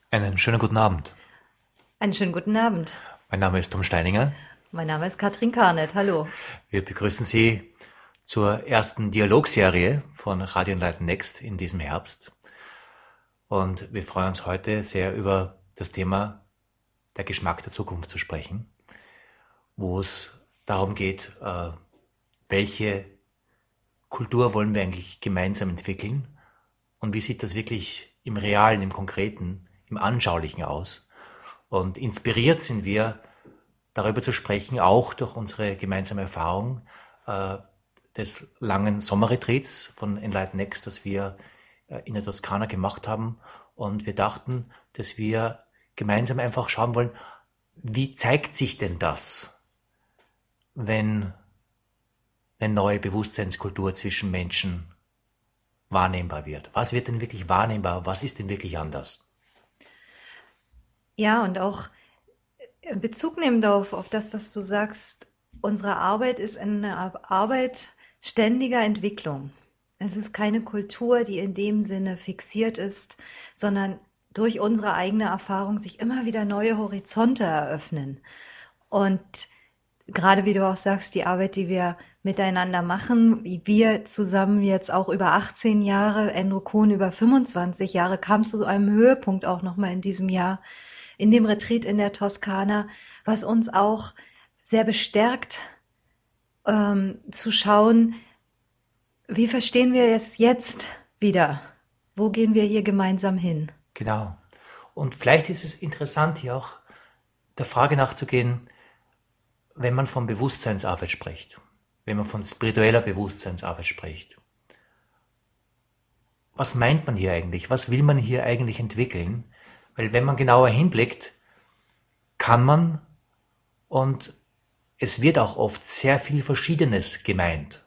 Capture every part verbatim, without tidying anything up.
Einen schönen guten Abend. Einen schönen guten Abend. Mein Name ist Tom Steininger. Mein Name ist Katrin Karnet. Hallo. Wir begrüßen Sie zur ersten Dialogserie von Radio Enlighten Next in diesem Herbst. Und wir freuen uns heute sehr über das Thema der Geschmack der Zukunft zu sprechen, wo es darum geht, äh, welche Kultur wollen wir eigentlich gemeinsam entwickeln und wie sieht das wirklich im Realen, im Konkreten, im Anschaulichen aus. Und inspiriert sind wir darüber zu sprechen, auch durch unsere gemeinsame Erfahrung äh, des langen Sommerretreats von Enlighten Next, das wir äh, in der Toskana gemacht haben. Und wir dachten, dass wir gemeinsam einfach schauen wollen, wie zeigt sich denn das, wenn eine neue Bewusstseinskultur zwischen Menschen wahrnehmbar wird? Was wird denn wirklich wahrnehmbar? Was ist denn wirklich anders? Ja, und auch Bezug nehmend auf, auf das, was du sagst, unsere Arbeit ist eine Arbeit ständiger Entwicklung. Es ist keine Kultur, die in dem Sinne fixiert ist, sondern durch unsere eigene Erfahrung sich immer wieder neue Horizonte eröffnen. Und gerade wie du auch sagst, die Arbeit, die wir miteinander machen, wie wir zusammen jetzt auch über achtzehn Jahre, Endo Kohn über fünfundzwanzig Jahre, kam zu einem Höhepunkt auch nochmal in diesem Jahr, in dem Retreat in der Toskana, was uns auch sehr bestärkt, ähm, zu schauen, wie verstehen wir es jetzt wieder? Wo gehen wir hier gemeinsam hin? Genau. Und vielleicht ist es interessant, hier auch der Frage nachzugehen, wenn man von Bewusstseinsarbeit spricht, wenn man von spiritueller Bewusstseinsarbeit spricht. Was meint man hier eigentlich? Was will man hier eigentlich entwickeln? Weil wenn man genauer hinblickt, kann man, und es wird auch oft sehr viel Verschiedenes gemeint.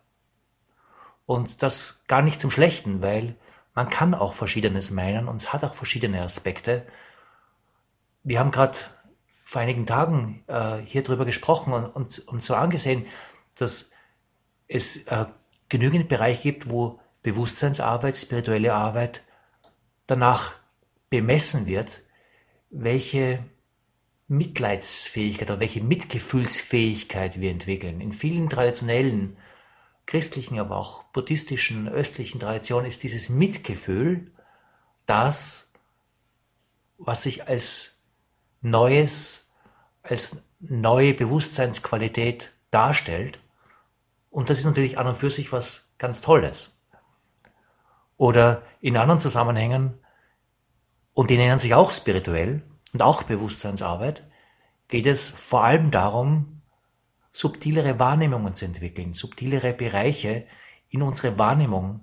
Und das gar nicht zum Schlechten, weil man kann auch Verschiedenes meinen und es hat auch verschiedene Aspekte. Wir haben gerade vor einigen Tagen äh, hier drüber gesprochen und, und, und so angesehen, dass es äh, genügend Bereiche gibt, wo Bewusstseinsarbeit, spirituelle Arbeit danach bemessen wird, welche Mitleidsfähigkeit oder welche Mitgefühlsfähigkeit wir entwickeln. In vielen traditionellen christlichen, aber auch buddhistischen, östlichen Traditionen ist dieses Mitgefühl das, was sich als Neues, als neue Bewusstseinsqualität darstellt. Und das ist natürlich an und für sich was ganz Tolles. Oder in anderen Zusammenhängen, und die nennen sich auch spirituell und auch Bewusstseinsarbeit, geht es vor allem darum, subtilere Wahrnehmungen zu entwickeln, subtilere Bereiche in unsere Wahrnehmung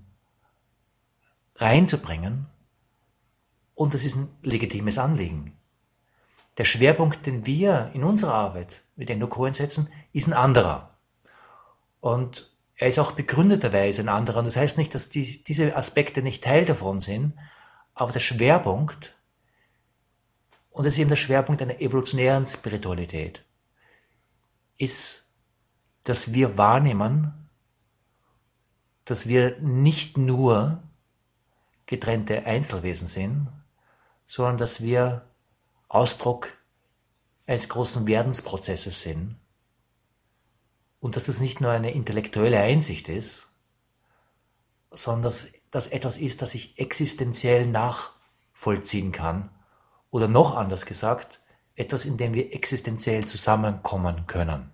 reinzubringen. Und das ist ein legitimes Anliegen. Der Schwerpunkt, den wir in unserer Arbeit mit Endo Cohen setzen, ist ein anderer. Und er ist auch begründeterweise ein anderer. Und das heißt nicht, dass die, diese Aspekte nicht Teil davon sind, aber der Schwerpunkt, und das ist eben der Schwerpunkt einer evolutionären Spiritualität, ist, dass wir wahrnehmen, dass wir nicht nur getrennte Einzelwesen sind, sondern dass wir Ausdruck eines großen Werdensprozesses sind und dass das nicht nur eine intellektuelle Einsicht ist, sondern dass das etwas ist, das ich existenziell nachvollziehen kann oder noch anders gesagt, etwas, in dem wir existenziell zusammenkommen können.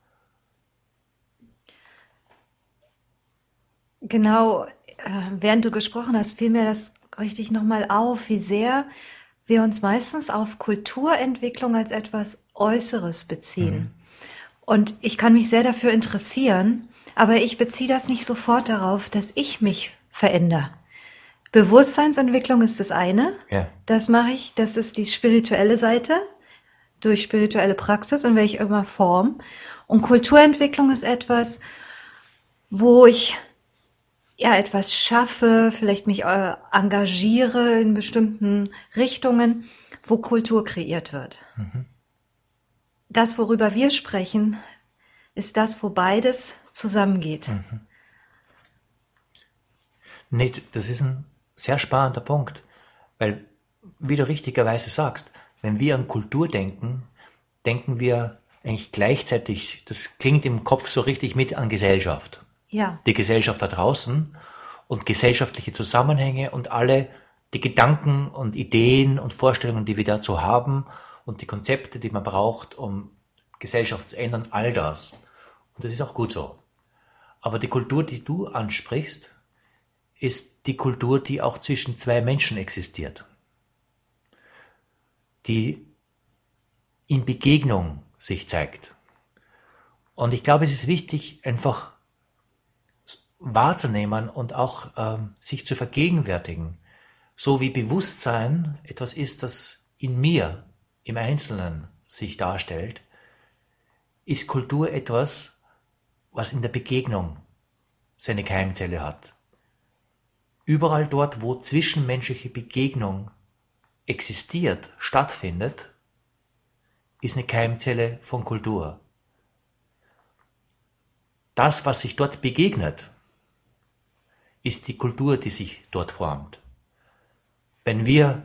Genau, äh, während du gesprochen hast, fiel mir das richtig nochmal auf, wie sehr wir uns meistens auf Kulturentwicklung als etwas Äußeres Mhm. beziehen. Und ich kann mich sehr dafür interessieren, aber ich beziehe das nicht sofort darauf, dass ich mich verändere. Bewusstseinsentwicklung ist das eine. Ja. Das mache ich, das ist die spirituelle Seite, durch spirituelle Praxis, in welcher immer Form. Und Kulturentwicklung ist etwas, wo ich ja etwas schaffe, vielleicht mich äh, engagiere in bestimmten Richtungen, wo Kultur kreiert wird. Mhm. Das, worüber wir sprechen, ist das, wo beides zusammengeht. Mhm. Nee, das ist ein sehr spannender Punkt, weil wie du richtigerweise sagst, wenn wir an Kultur denken, denken wir eigentlich gleichzeitig, das klingt im Kopf so richtig mit an Gesellschaft. Ja. Die Gesellschaft da draußen und gesellschaftliche Zusammenhänge und alle die Gedanken und Ideen und Vorstellungen, die wir dazu haben und die Konzepte, die man braucht, um Gesellschaft zu ändern, all das. Und das ist auch gut so. Aber die Kultur, die du ansprichst, ist die Kultur, die auch zwischen zwei Menschen existiert, die in Begegnung sich zeigt. Und ich glaube, es ist wichtig, einfach wahrzunehmen und auch ähm, sich zu vergegenwärtigen, so wie Bewusstsein etwas ist, das in mir, im Einzelnen sich darstellt, ist Kultur etwas, was in der Begegnung seine Keimzelle hat. Überall dort, wo zwischenmenschliche Begegnung existiert, stattfindet, ist eine Keimzelle von Kultur. Das, was sich dort begegnet, ist die Kultur, die sich dort formt. Wenn wir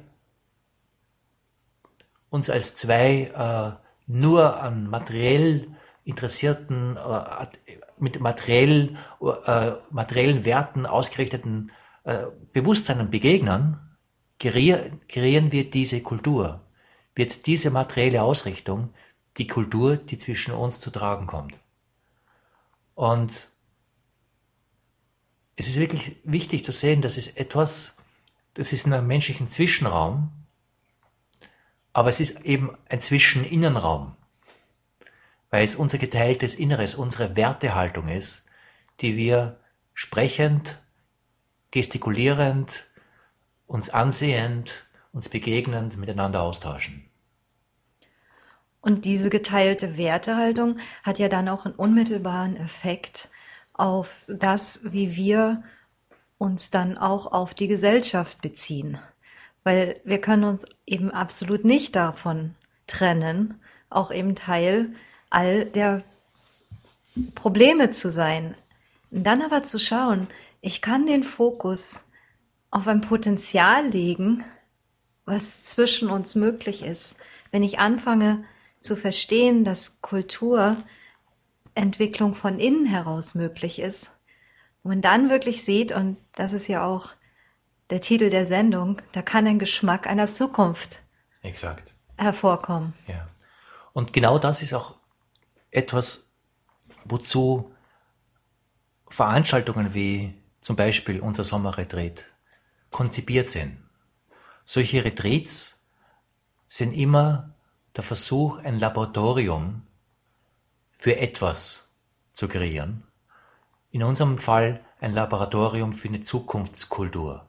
uns als zwei äh, nur an materiell interessierten, äh, mit materiell, äh, materiellen Werten ausgerichteten äh, Bewusstseinen begegnen, kreieren, kreieren wir diese Kultur. Wird diese materielle Ausrichtung die Kultur, die zwischen uns zu tragen kommt. Und es ist wirklich wichtig zu sehen, dass es etwas, das ist in einem menschlichen Zwischenraum, aber es ist eben ein Zwischeninnenraum, weil es unser geteiltes Inneres, unsere Wertehaltung ist, die wir sprechend, gestikulierend, uns ansehend, uns begegnend miteinander austauschen. Und diese geteilte Wertehaltung hat ja dann auch einen unmittelbaren Effekt auf das, wie wir uns dann auch auf die Gesellschaft beziehen. Weil wir können uns eben absolut nicht davon trennen, auch eben Teil all der Probleme zu sein. Und dann aber zu schauen, ich kann den Fokus auf ein Potenzial legen, was zwischen uns möglich ist. Wenn ich anfange zu verstehen, dass Kulturentwicklung von innen heraus möglich ist, und man dann wirklich sieht, und das ist ja auch der Titel der Sendung, da kann ein Geschmack einer Zukunft Exakt. hervorkommen. Ja. Und genau das ist auch etwas, wozu Veranstaltungen wie zum Beispiel unser Sommerretreat konzipiert sind. Solche Retreats sind immer der Versuch, ein Laboratorium für etwas zu kreieren. In unserem Fall ein Laboratorium für eine Zukunftskultur.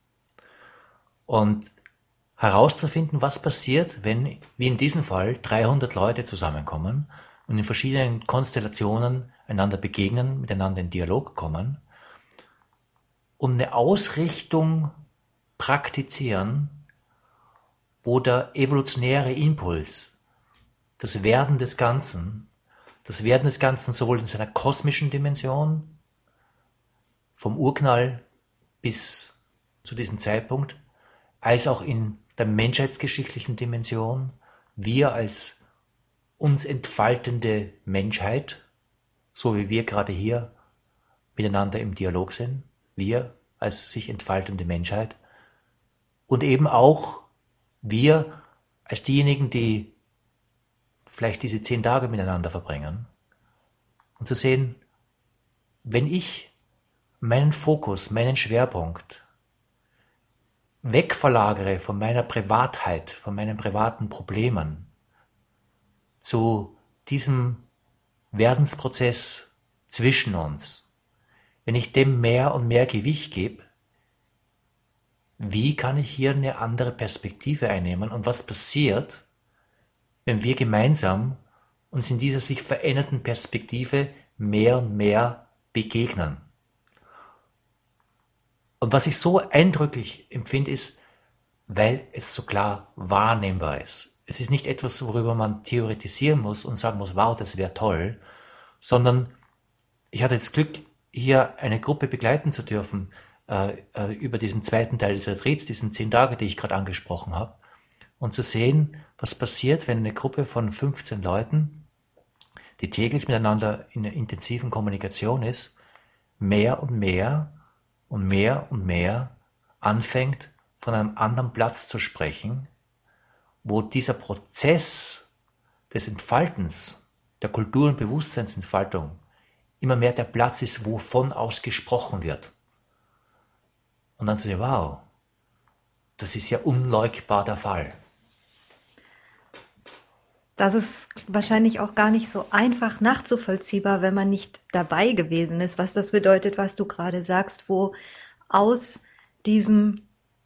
Und herauszufinden, was passiert, wenn, wie in diesem Fall, dreihundert Leute zusammenkommen und in verschiedenen Konstellationen einander begegnen, miteinander in Dialog kommen, um eine Ausrichtung praktizieren, wo der evolutionäre Impuls, das Werden des Ganzen, das Werden des Ganzen sowohl in seiner kosmischen Dimension, vom Urknall bis zu diesem Zeitpunkt, als auch in der menschheitsgeschichtlichen Dimension, wir als uns entfaltende Menschheit, so wie wir gerade hier miteinander im Dialog sind, wir als sich entfaltende Menschheit und eben auch wir als diejenigen, die vielleicht diese zehn Tage miteinander verbringen und zu sehen, wenn ich meinen Fokus, meinen Schwerpunkt wegverlagere von meiner Privatheit, von meinen privaten Problemen zu diesem Werdensprozess zwischen uns, wenn ich dem mehr und mehr Gewicht gebe, wie kann ich hier eine andere Perspektive einnehmen und was passiert, wenn wir gemeinsam uns in dieser sich veränderten Perspektive mehr und mehr begegnen. Und was ich so eindrücklich empfinde, ist, weil es so klar wahrnehmbar ist. Es ist nicht etwas, worüber man theoretisieren muss und sagen muss, wow, das wäre toll, sondern ich hatte das Glück, hier eine Gruppe begleiten zu dürfen, äh, äh, über diesen zweiten Teil des Retreats, diesen zehn Tage, die ich gerade angesprochen habe, und zu sehen, was passiert, wenn eine Gruppe von fünfzehn Leuten, die täglich miteinander in einer intensiven Kommunikation ist, mehr und mehr und mehr und mehr anfängt, von einem anderen Platz zu sprechen, wo dieser Prozess des Entfaltens, der Kultur- und Bewusstseinsentfaltung, immer mehr der Platz ist, wovon aus gesprochen wird. Und dann zu sagen, wow, das ist ja unleugbar der Fall. Das ist wahrscheinlich auch gar nicht so einfach nachzuvollziehbar, wenn man nicht dabei gewesen ist, was das bedeutet, was du gerade sagst, wo aus diesem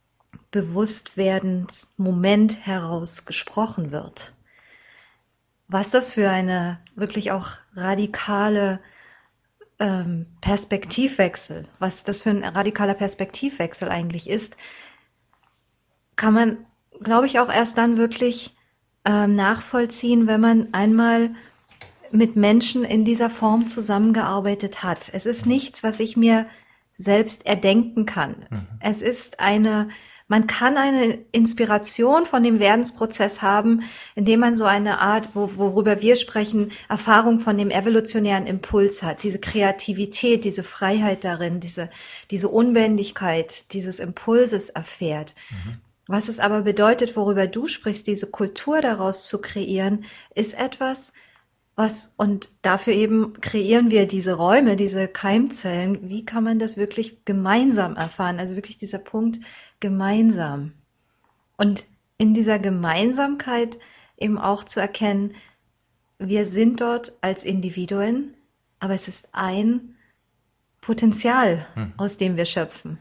Bewusstwerdensmoment heraus gesprochen wird. Was das für eine wirklich auch radikale ähm, Perspektivwechsel, was das für ein radikaler Perspektivwechsel eigentlich ist, kann man, glaube ich, auch erst dann wirklich ähm, nachvollziehen, wenn man einmal mit Menschen in dieser Form zusammengearbeitet hat. Es ist nichts, was ich mir selbst erdenken kann. Mhm. Es ist eine, man kann eine Inspiration von dem Werdensprozess haben, indem man so eine Art, wo, worüber wir sprechen, Erfahrung von dem evolutionären Impuls hat, diese Kreativität, diese Freiheit darin, diese, diese Unbändigkeit dieses Impulses erfährt. Mhm. Was es aber bedeutet, worüber du sprichst, diese Kultur daraus zu kreieren, ist etwas, was, und dafür eben kreieren wir diese Räume, diese Keimzellen. Wie kann man das wirklich gemeinsam erfahren? Also wirklich dieser Punkt gemeinsam. Und in dieser Gemeinsamkeit eben auch zu erkennen, wir sind dort als Individuen, aber es ist ein Potenzial, Mhm. aus dem wir schöpfen.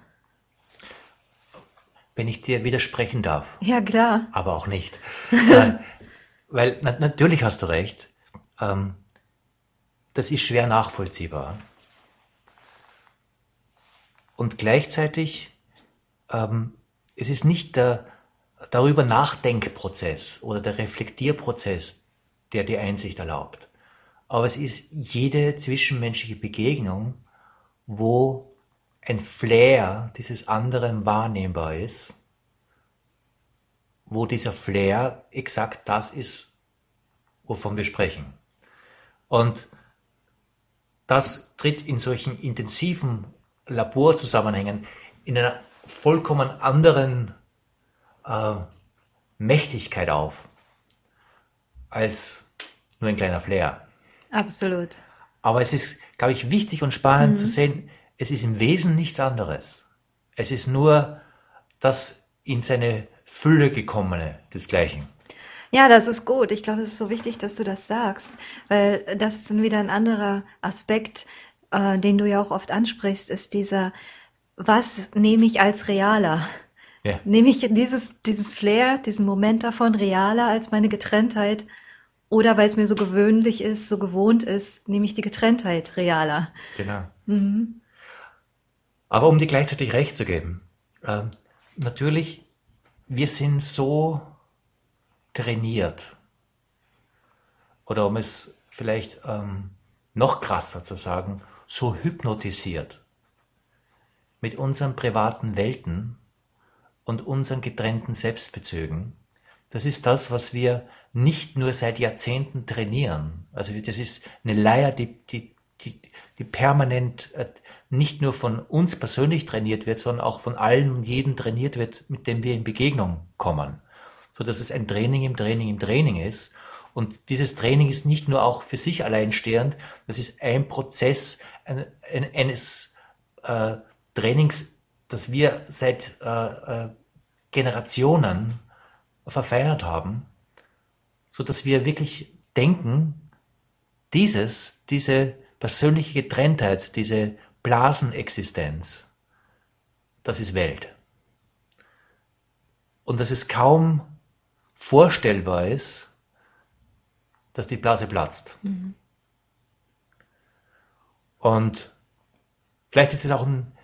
Wenn ich dir widersprechen darf, Ja, klar. aber auch nicht. äh, weil na, natürlich hast du recht, ähm, das ist schwer nachvollziehbar. Und gleichzeitig, ähm, es ist nicht der darüber Nachdenkprozess oder der Reflektierprozess, der die Einsicht erlaubt. Aber es ist jede zwischenmenschliche Begegnung, wo ein Flair dieses anderen wahrnehmbar ist, wo dieser Flair exakt das ist, wovon wir sprechen. Und das tritt in solchen intensiven Laborzusammenhängen in einer vollkommen anderen äh, Mächtigkeit auf, als nur ein kleiner Flair. Absolut. Aber es ist, glaube ich, wichtig und spannend Mhm. zu sehen, es ist im Wesen nichts anderes. Es ist nur das in seine Fülle gekommene desgleichen. Ja, das ist gut. Ich glaube, es ist so wichtig, dass du das sagst, weil das ist dann wieder ein anderer Aspekt, äh, den du ja auch oft ansprichst, ist dieser, was nehme ich als realer? Ja, Nehme ich dieses, dieses Flair, diesen Moment davon realer als meine Getrenntheit? Oder weil es mir so gewöhnlich ist, so gewohnt ist, nehme ich die Getrenntheit realer? genau. Mhm. Aber um dir gleichzeitig recht zu geben, ähm, natürlich, wir sind so trainiert, oder um es vielleicht ähm, noch krasser zu sagen, so hypnotisiert mit unseren privaten Welten und unseren getrennten Selbstbezügen. Das ist das, was wir nicht nur seit Jahrzehnten trainieren. Also das ist eine Leier, die, die, die, die permanent äh, nicht nur von uns persönlich trainiert wird, sondern auch von allen und jedem trainiert wird, mit dem wir in Begegnung kommen. So dass es ein Training im Training im Training ist. Und dieses Training ist nicht nur auch für sich alleinstehend, das ist ein Prozess ein, ein, eines äh, Trainings, das wir seit äh, äh, Generationen verfeinert haben, so dass wir wirklich denken, dieses, diese persönliche Getrenntheit, diese Blasenexistenz, das ist Welt. Und dass es kaum vorstellbar ist, dass die Blase platzt. Mhm. Und vielleicht ist es auch ein,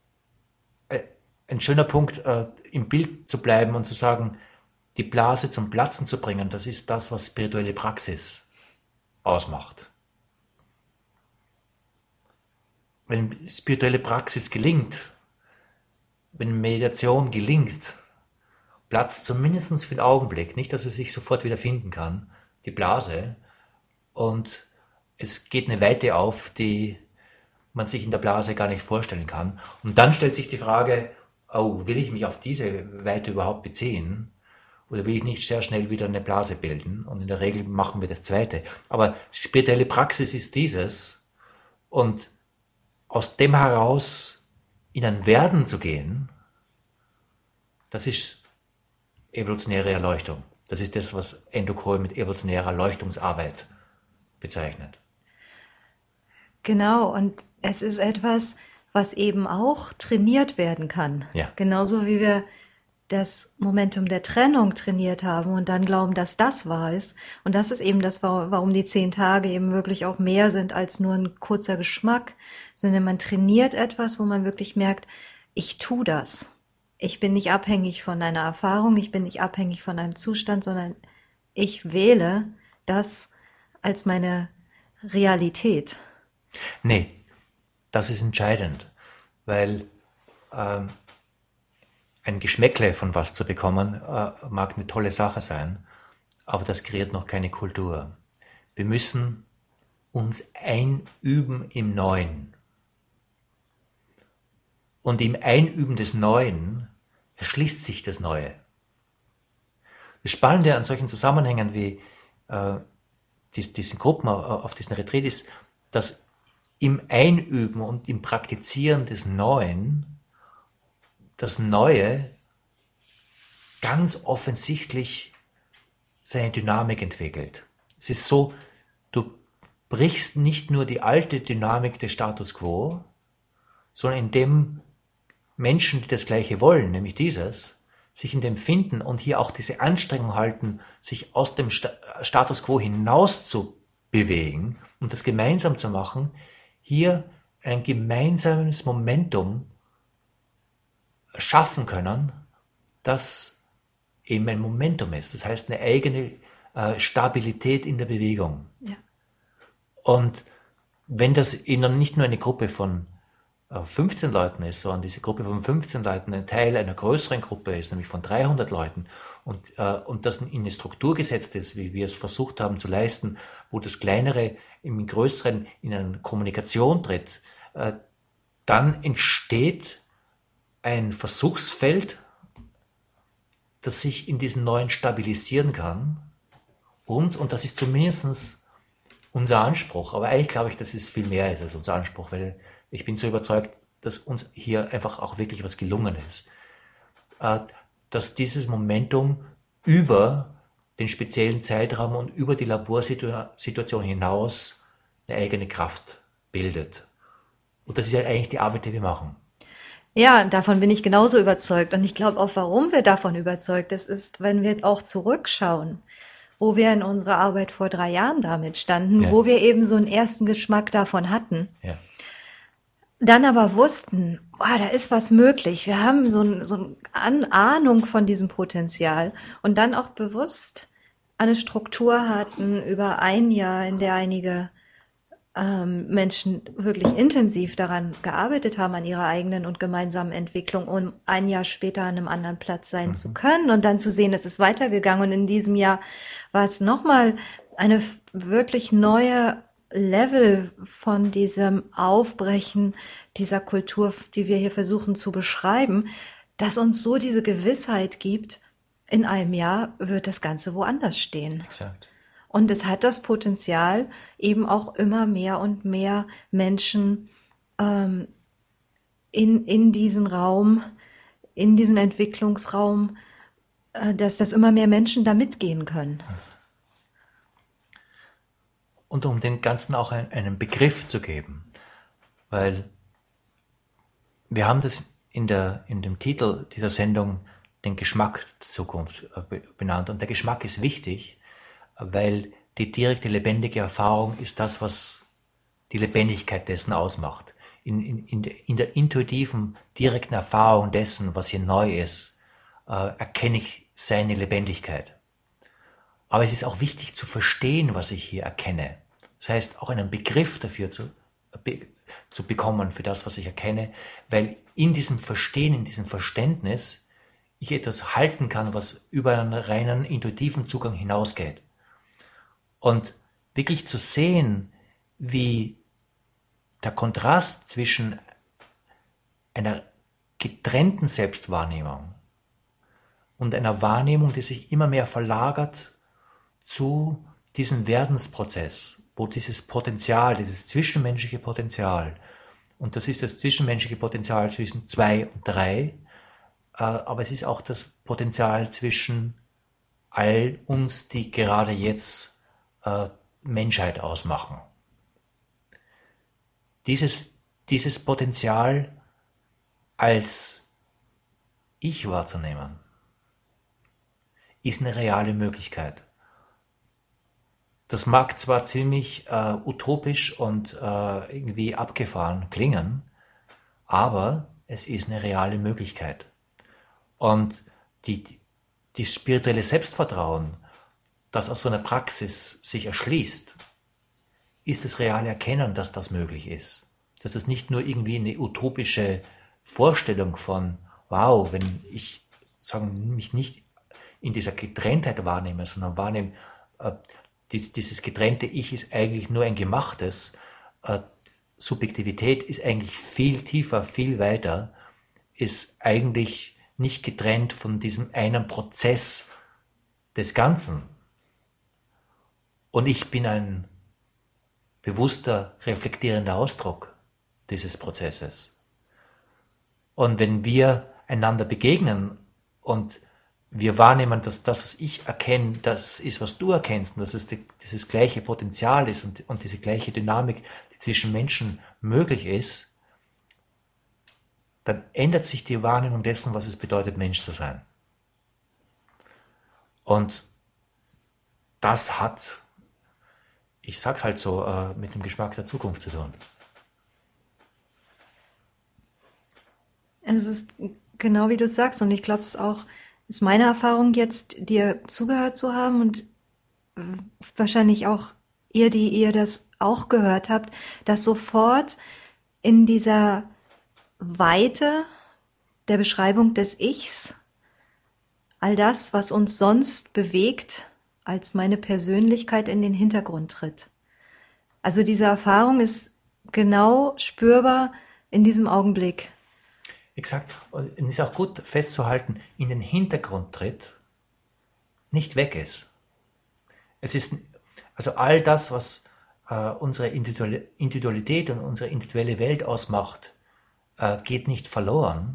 ein schöner Punkt, äh, im Bild zu bleiben und zu sagen, die Blase zum Platzen zu bringen, das ist das, was spirituelle Praxis ausmacht. Wenn spirituelle Praxis gelingt, wenn Meditation gelingt, platzt zumindest für den Augenblick, nicht, dass es sich sofort wieder finden kann, die Blase, und es geht eine Weite auf, die man sich in der Blase gar nicht vorstellen kann. Und dann stellt sich die Frage, oh, will ich mich auf diese Weite überhaupt beziehen? Oder will ich nicht sehr schnell wieder eine Blase bilden? Und in der Regel machen wir das Zweite. Aber spirituelle Praxis ist dieses. Und aus dem heraus in ein Werden zu gehen, das ist evolutionäre Erleuchtung. Das ist das, was Endo Cole mit evolutionärer Erleuchtungsarbeit bezeichnet. Genau, und es ist etwas, was eben auch trainiert werden kann. Ja. Genauso wie wir das Momentum der Trennung trainiert haben und dann glauben, dass das wahr ist. Und das ist eben das, warum die zehn Tage eben wirklich auch mehr sind als nur ein kurzer Geschmack, sondern man trainiert etwas, wo man wirklich merkt, ich tue das. Ich bin nicht abhängig von einer Erfahrung, ich bin nicht abhängig von einem Zustand, sondern ich wähle das als meine Realität. Nee, das ist entscheidend, weil ähm, ein Geschmäckle von was zu bekommen, äh, mag eine tolle Sache sein, aber das kreiert noch keine Kultur. Wir müssen uns einüben im Neuen. Und im Einüben des Neuen erschließt sich das Neue. Das Spannende an solchen Zusammenhängen wie äh, dies, diesen Gruppen auf diesen Retreat ist, dass im Einüben und im Praktizieren des Neuen das Neue ganz offensichtlich seine Dynamik entwickelt. Es ist so, du brichst nicht nur die alte Dynamik des Status quo, sondern indem Menschen, die das Gleiche wollen, nämlich dieses, sich in dem finden und hier auch diese Anstrengung halten, sich aus dem Status quo hinaus zu bewegen und das gemeinsam zu machen, hier ein gemeinsames Momentum schaffen können, das eben ein Momentum ist. Das heißt, eine eigene äh, Stabilität in der Bewegung. Ja. Und wenn das eben nicht nur eine Gruppe von äh, fünfzehn Leuten ist, sondern diese Gruppe von fünfzehn Leuten ein Teil einer größeren Gruppe ist, nämlich von dreihundert Leuten, und, äh, und das in eine Struktur gesetzt ist, wie wir es versucht haben zu leisten, wo das Kleinere im Größeren in eine Kommunikation tritt, äh, dann entsteht ein Versuchsfeld, das sich in diesem Neuen stabilisieren kann. Und, und das ist zumindest unser Anspruch, aber eigentlich glaube ich, dass es viel mehr ist als unser Anspruch, weil ich bin so überzeugt, dass uns hier einfach auch wirklich was gelungen ist. Dass dieses Momentum über den speziellen Zeitraum und über die Laborsituation hinaus eine eigene Kraft bildet. Und das ist ja eigentlich die Arbeit, die wir machen. Ja, davon bin ich genauso überzeugt. Und ich glaube auch, warum wir davon überzeugt sind, ist, wenn wir auch zurückschauen, wo wir in unserer Arbeit vor drei Jahren damit standen, Ja. wo wir eben so einen ersten Geschmack davon hatten. Ja. Dann aber wussten, oh, da ist was möglich. Wir haben so, ein, so eine Ahnung von diesem Potenzial und dann auch bewusst eine Struktur hatten über ein Jahr, in der einige ähm, Menschen wirklich intensiv daran gearbeitet haben, an ihrer eigenen und gemeinsamen Entwicklung, um ein Jahr später an einem anderen Platz sein Mhm. zu können und dann zu sehen, es ist weitergegangen. Und in diesem Jahr war es nochmal eine f- wirklich neue Level von diesem Aufbrechen dieser Kultur, die wir hier versuchen zu beschreiben, das uns so diese Gewissheit gibt, in einem Jahr wird das Ganze woanders stehen. Exakt. Und es hat das Potenzial, eben auch immer mehr und mehr Menschen ähm, in, in diesen Raum, in diesen Entwicklungsraum, äh, dass, dass immer mehr Menschen da mitgehen können. Und um dem Ganzen auch ein, einen Begriff zu geben, weil wir haben das in, der, in dem Titel dieser Sendung den Geschmack der Zukunft äh, be- benannt. Und der Geschmack ist wichtig, weil die direkte lebendige Erfahrung ist das, was die Lebendigkeit dessen ausmacht. In, in, in, der, in der intuitiven, direkten Erfahrung dessen, was hier neu ist, äh, erkenne ich seine Lebendigkeit. Aber es ist auch wichtig zu verstehen, was ich hier erkenne. Das heißt, auch einen Begriff dafür zu be zu bekommen für das, was ich erkenne, weil in diesem Verstehen, in diesem Verständnis ich etwas halten kann, was über einen reinen intuitiven Zugang hinausgeht. Und wirklich zu sehen, wie der Kontrast zwischen einer getrennten Selbstwahrnehmung und einer Wahrnehmung, die sich immer mehr verlagert zu diesem Werdensprozess, wo dieses Potenzial, dieses zwischenmenschliche Potenzial, und das ist das zwischenmenschliche Potenzial zwischen zwei und drei, äh, aber es ist auch das Potenzial zwischen all uns, die gerade jetzt äh, Menschheit ausmachen. Dieses, dieses Potenzial als Ich wahrzunehmen, ist eine reale Möglichkeit. Das mag zwar ziemlich äh, utopisch und äh, irgendwie abgefahren klingen, aber es ist eine reale Möglichkeit. Und die, die spirituelle Selbstvertrauen, das aus so einer Praxis sich erschließt, ist das reale Erkennen, dass das möglich ist. Dass das nicht nur irgendwie eine utopische Vorstellung von, wow, wenn ich sagen, mich nicht in dieser Getrenntheit wahrnehme, sondern wahrnehme, äh, dies, dieses getrennte Ich ist eigentlich nur ein gemachtes, äh, Subjektivität ist eigentlich viel tiefer, viel weiter, ist eigentlich nicht getrennt von diesem einen Prozess des Ganzen. Und ich bin ein bewusster, reflektierender Ausdruck dieses Prozesses. Und wenn wir einander begegnen und wir wahrnehmen, dass das, was ich erkenne, das ist, was du erkennst, und dass es die, dieses gleiche Potenzial ist und, und diese gleiche Dynamik, die zwischen Menschen möglich ist, dann ändert sich die Wahrnehmung dessen, was es bedeutet, Mensch zu sein. Und das hat, ich sag's halt so, äh, mit dem Geschmack der Zukunft zu tun. Es ist genau wie du sagst, und ich glaube, es ist auch, ist meine Erfahrung jetzt, dir zugehört zu haben und äh, wahrscheinlich auch ihr, die ihr das auch gehört habt, dass sofort in dieser Weite der Beschreibung des Ichs all das, was uns sonst bewegt, als meine Persönlichkeit in den Hintergrund tritt. Also diese Erfahrung ist genau spürbar in diesem Augenblick. Exakt. Und es ist auch gut festzuhalten, in den Hintergrund tritt, nicht weg ist. Es ist, also all das, was äh, unsere Individualität und unsere individuelle Welt ausmacht, äh, geht nicht verloren.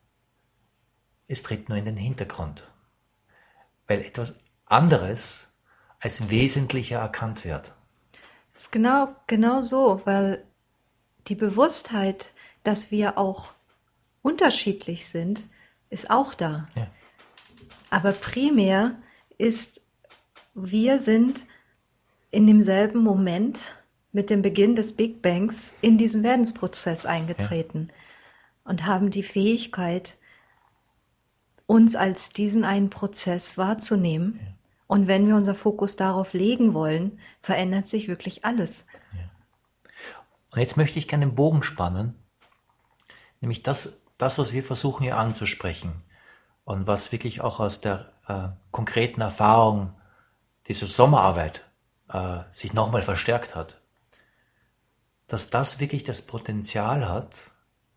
Es tritt nur in den Hintergrund. Weil etwas anderes als wesentlicher erkannt wird. Das ist genau, genau so, weil die Bewusstheit, dass wir auch unterschiedlich sind, ist auch da. Ja. Aber primär ist, wir sind in demselben Moment mit dem Beginn des Big Bangs in diesen Werdensprozess eingetreten ja. und haben die Fähigkeit, uns als diesen einen Prozess wahrzunehmen. Ja. Und wenn wir unser Fokus darauf legen wollen, verändert sich wirklich alles. Ja. Und jetzt möchte ich gerne den Bogen spannen, nämlich das, das, was wir versuchen hier anzusprechen und was wirklich auch aus der äh, konkreten Erfahrung dieser Sommerarbeit äh, sich nochmal verstärkt hat, dass das wirklich das Potenzial hat,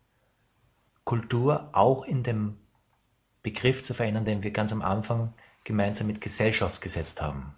Kultur auch in dem Begriff zu verändern, den wir ganz am Anfang gemeinsam mit Gesellschaft gesetzt haben.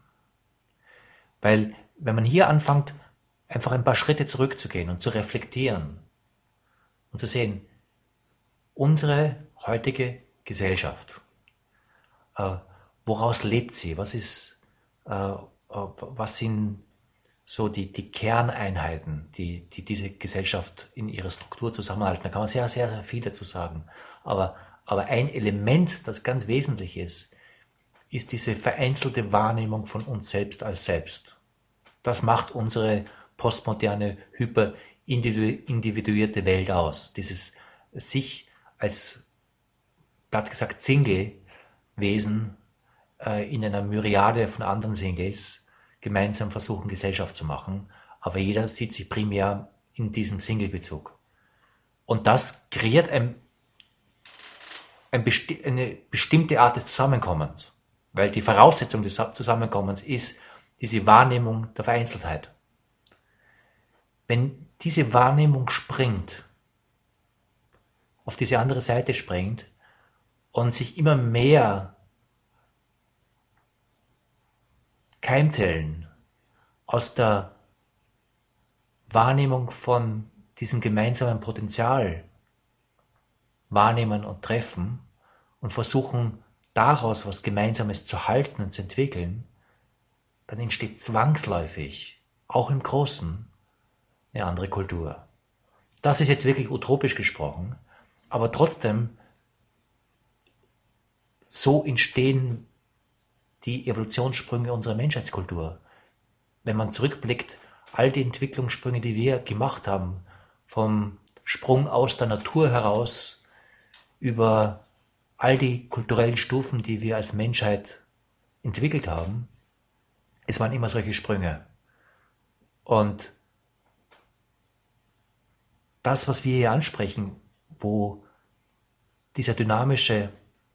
Weil wenn man hier anfängt, einfach ein paar Schritte zurückzugehen und zu reflektieren und zu sehen, unsere heutige Gesellschaft, äh, woraus lebt sie? Was ist, äh, was sind so die, die Kerneinheiten, die, die diese Gesellschaft in ihrer Struktur zusammenhalten? Da kann man sehr, sehr, sehr viel dazu sagen. Aber, aber ein Element, das ganz wesentlich ist, ist diese vereinzelte Wahrnehmung von uns selbst als Selbst. Das macht unsere postmoderne, hyperindividuierte Welt aus. Dieses sich als, platt gesagt, Single-Wesen äh, in einer Myriade von anderen Singles gemeinsam versuchen, Gesellschaft zu machen. Aber jeder sieht sich primär in diesem Single-Bezug. Und das kreiert ein, ein besti- eine bestimmte Art des Zusammenkommens, weil die Voraussetzung des Zusammenkommens ist diese Wahrnehmung der Vereinzeltheit. Wenn diese Wahrnehmung springt, auf diese andere Seite springt und sich immer mehr Keimzellen aus der Wahrnehmung von diesem gemeinsamen Potenzial wahrnehmen und treffen und versuchen, daraus was Gemeinsames zu halten und zu entwickeln, dann entsteht zwangsläufig, auch im Großen, eine andere Kultur. Das ist jetzt wirklich utopisch gesprochen, aber trotzdem, so entstehen die Evolutionssprünge unserer Menschheitskultur. Wenn man zurückblickt, all die Entwicklungssprünge, die wir gemacht haben, vom Sprung aus der Natur heraus über all die kulturellen Stufen, die wir als Menschheit entwickelt haben, es waren immer solche Sprünge. Und das, was wir hier ansprechen, wo dieser dynamische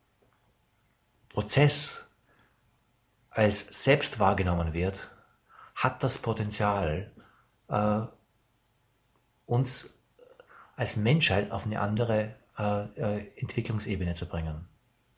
Prozess als selbst wahrgenommen wird, hat das Potenzial, äh, uns als Menschheit auf eine andere äh, äh, Entwicklungsebene zu bringen.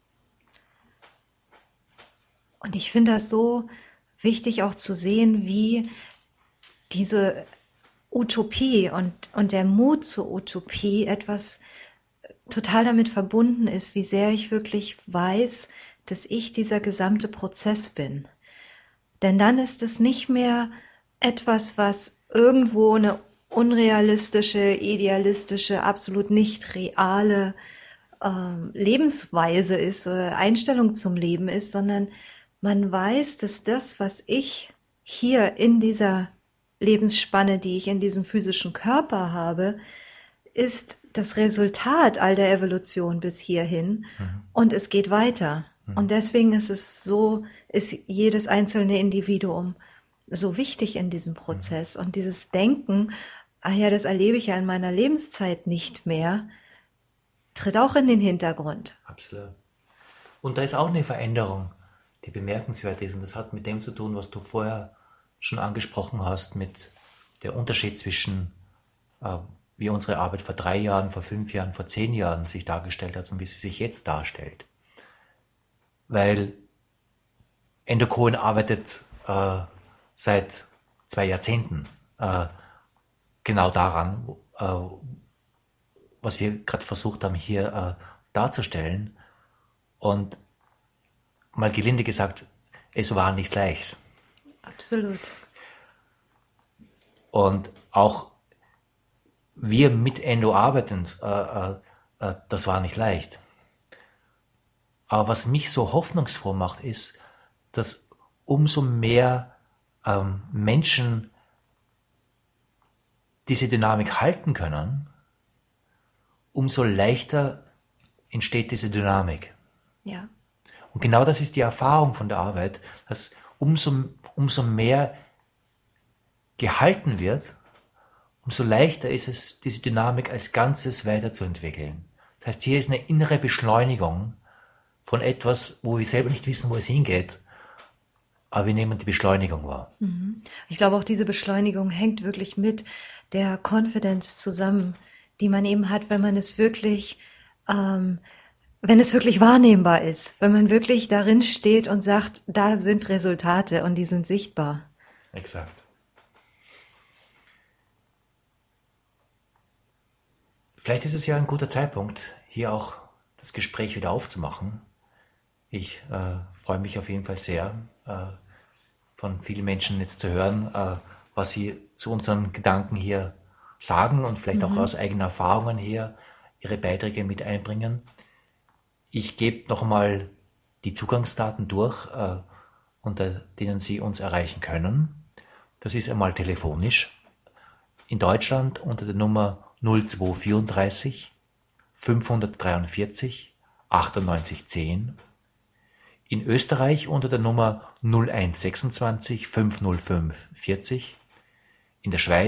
Und ich finde das so wichtig auch zu sehen, wie diese Utopie und, und der Mut zur Utopie etwas total damit verbunden ist, wie sehr ich wirklich weiß, dass ich dieser gesamte Prozess bin. Denn dann ist es nicht mehr etwas, was irgendwo eine unrealistische, idealistische, absolut nicht reale ähm, Lebensweise ist oder Einstellung zum Leben ist, sondern man weiß, dass das, was ich hier in dieser Lebensspanne, die ich in diesem physischen Körper habe, ist das Resultat all der Evolution bis hierhin mhm. und es geht weiter. Mhm. Und deswegen ist es so, ist jedes einzelne Individuum so wichtig in diesem Prozess. Mhm. Und dieses Denken, ach ja, das erlebe ich ja in meiner Lebenszeit nicht mehr, tritt auch in den Hintergrund. Absolut. Und da ist auch eine Veränderung, die bemerkenswert ist. Und das hat mit dem zu tun, was du vorher schon angesprochen hast, mit der Unterschied zwischen äh, wie unsere Arbeit vor drei Jahren, vor fünf Jahren, vor zehn Jahren sich dargestellt hat und wie sie sich jetzt darstellt. Weil Endo Cohen arbeitet äh, seit zwei Jahrzehnten äh, genau daran, äh, was wir gerade versucht haben hier äh, darzustellen. Und mal gelinde gesagt, es war nicht leicht. Absolut. Und auch wir mit Endo arbeiten, äh, äh, das war nicht leicht. Aber was mich so hoffnungsfroh macht, ist, dass umso mehr ähm, Menschen diese Dynamik halten können, umso leichter entsteht diese Dynamik. Ja. Und genau das ist die Erfahrung von der Arbeit, dass umso, umso mehr gehalten wird, umso leichter ist es, diese Dynamik als Ganzes weiterzuentwickeln. Das heißt, hier ist eine innere Beschleunigung von etwas, wo wir selber nicht wissen, wo es hingeht, aber wir nehmen die Beschleunigung wahr. Ich glaube, auch diese Beschleunigung hängt wirklich mit der Confidence zusammen, die man eben hat, wenn man es wirklich, ähm, wenn es wirklich wahrnehmbar ist, wenn man wirklich darin steht und sagt, da sind Resultate und die sind sichtbar. Exakt. Vielleicht ist es ja ein guter Zeitpunkt, hier auch das Gespräch wieder aufzumachen. Ich äh, freue mich auf jeden Fall sehr, äh, von vielen Menschen jetzt zu hören, äh, was sie zu unseren Gedanken hier sagen und vielleicht mhm. auch aus eigenen Erfahrungen hier ihre Beiträge mit einbringen. Ich gebe nochmal die Zugangsdaten durch, äh, unter denen Sie uns erreichen können. Das ist einmal telefonisch. In Deutschland unter der Nummer null zwei vierunddreißig fünfhundertdreiundvierzig achtundneunzig zehn. In Österreich unter der Nummer null eins sechsundzwanzig fünfhundertfünf vierzig. In der Schweiz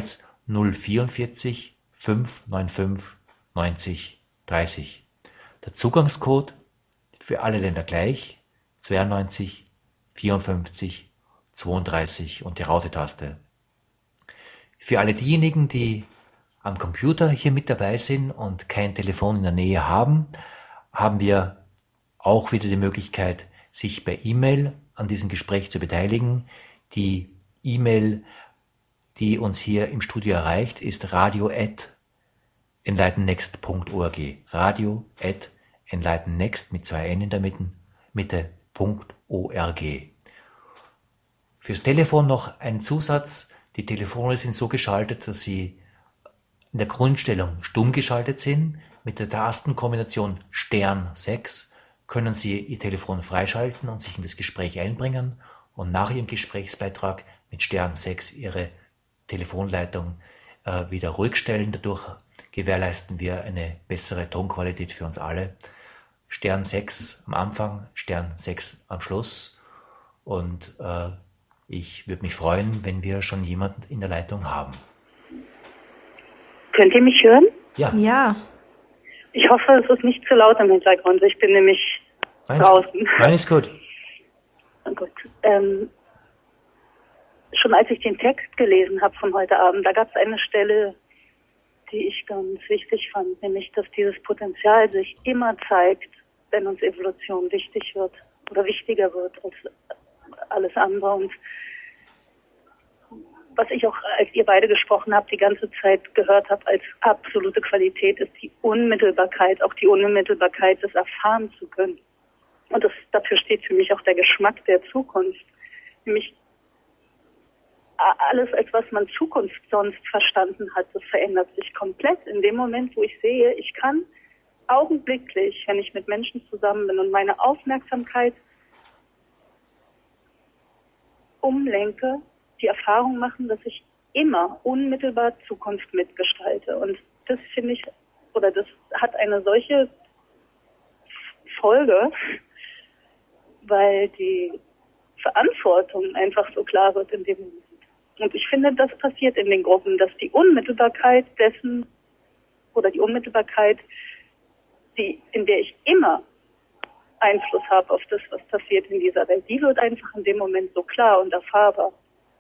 null vierundvierzig fünfhundertfünfundneunzig neunzig dreißig. Der Zugangscode für alle Länder gleich, zweiundneunzig vierundfünfzig zweiunddreißig und die Raute-Taste. Für alle diejenigen, die am Computer hier mit dabei sind und kein Telefon in der Nähe haben, haben wir auch wieder die Möglichkeit, sich per E-Mail an diesem Gespräch zu beteiligen. Die E-Mail, die uns hier im Studio erreicht, ist radio at enlightennext punkt org. radio at enlightennext mit zwei N in der Mitte, Mitte .org. Fürs Telefon noch ein Zusatz. Die Telefone sind so geschaltet, dass sie in der Grundstellung stumm geschaltet sind. Mit der Tastenkombination Stern sechs können Sie Ihr Telefon freischalten und sich in das Gespräch einbringen und nach Ihrem Gesprächsbeitrag mit Stern sechs Ihre Telefonleitung äh, wieder ruhig stellen. Dadurch gewährleisten wir eine bessere Tonqualität für uns alle. Stern sechs am Anfang, Stern sechs am Schluss. Und äh, ich würde mich freuen, wenn wir schon jemanden in der Leitung haben. Könnt ihr mich hören? Ja. Ja. Ich hoffe, es ist nicht zu laut im Hintergrund. Ich bin nämlich Nein, draußen. Nein, ist gut. Gut. Ähm, schon als ich den Text gelesen habe von heute Abend, da gab es eine Stelle, die ich ganz wichtig fand, nämlich, dass dieses Potenzial sich immer zeigt, wenn uns Evolution wichtig wird oder wichtiger wird als alles andere. Und was ich auch, als ihr beide gesprochen habt, die ganze Zeit gehört habe als absolute Qualität, ist die Unmittelbarkeit, auch die Unmittelbarkeit, das erfahren zu können. Und das, dafür steht für mich auch der Geschmack der Zukunft. Nämlich alles, als was man Zukunft sonst verstanden hat, das verändert sich komplett in dem Moment, wo ich sehe, ich kann augenblicklich, wenn ich mit Menschen zusammen bin und meine Aufmerksamkeit umlenke, die Erfahrung machen, dass ich immer unmittelbar Zukunft mitgestalte. Und das finde ich, oder das hat eine solche Folge, weil die Verantwortung einfach so klar wird in dem Moment. Und ich finde, das passiert in den Gruppen, dass die Unmittelbarkeit dessen, oder die Unmittelbarkeit, die, in der ich immer Einfluss habe auf das, was passiert in dieser Welt, die wird einfach in dem Moment so klar und erfahrbar.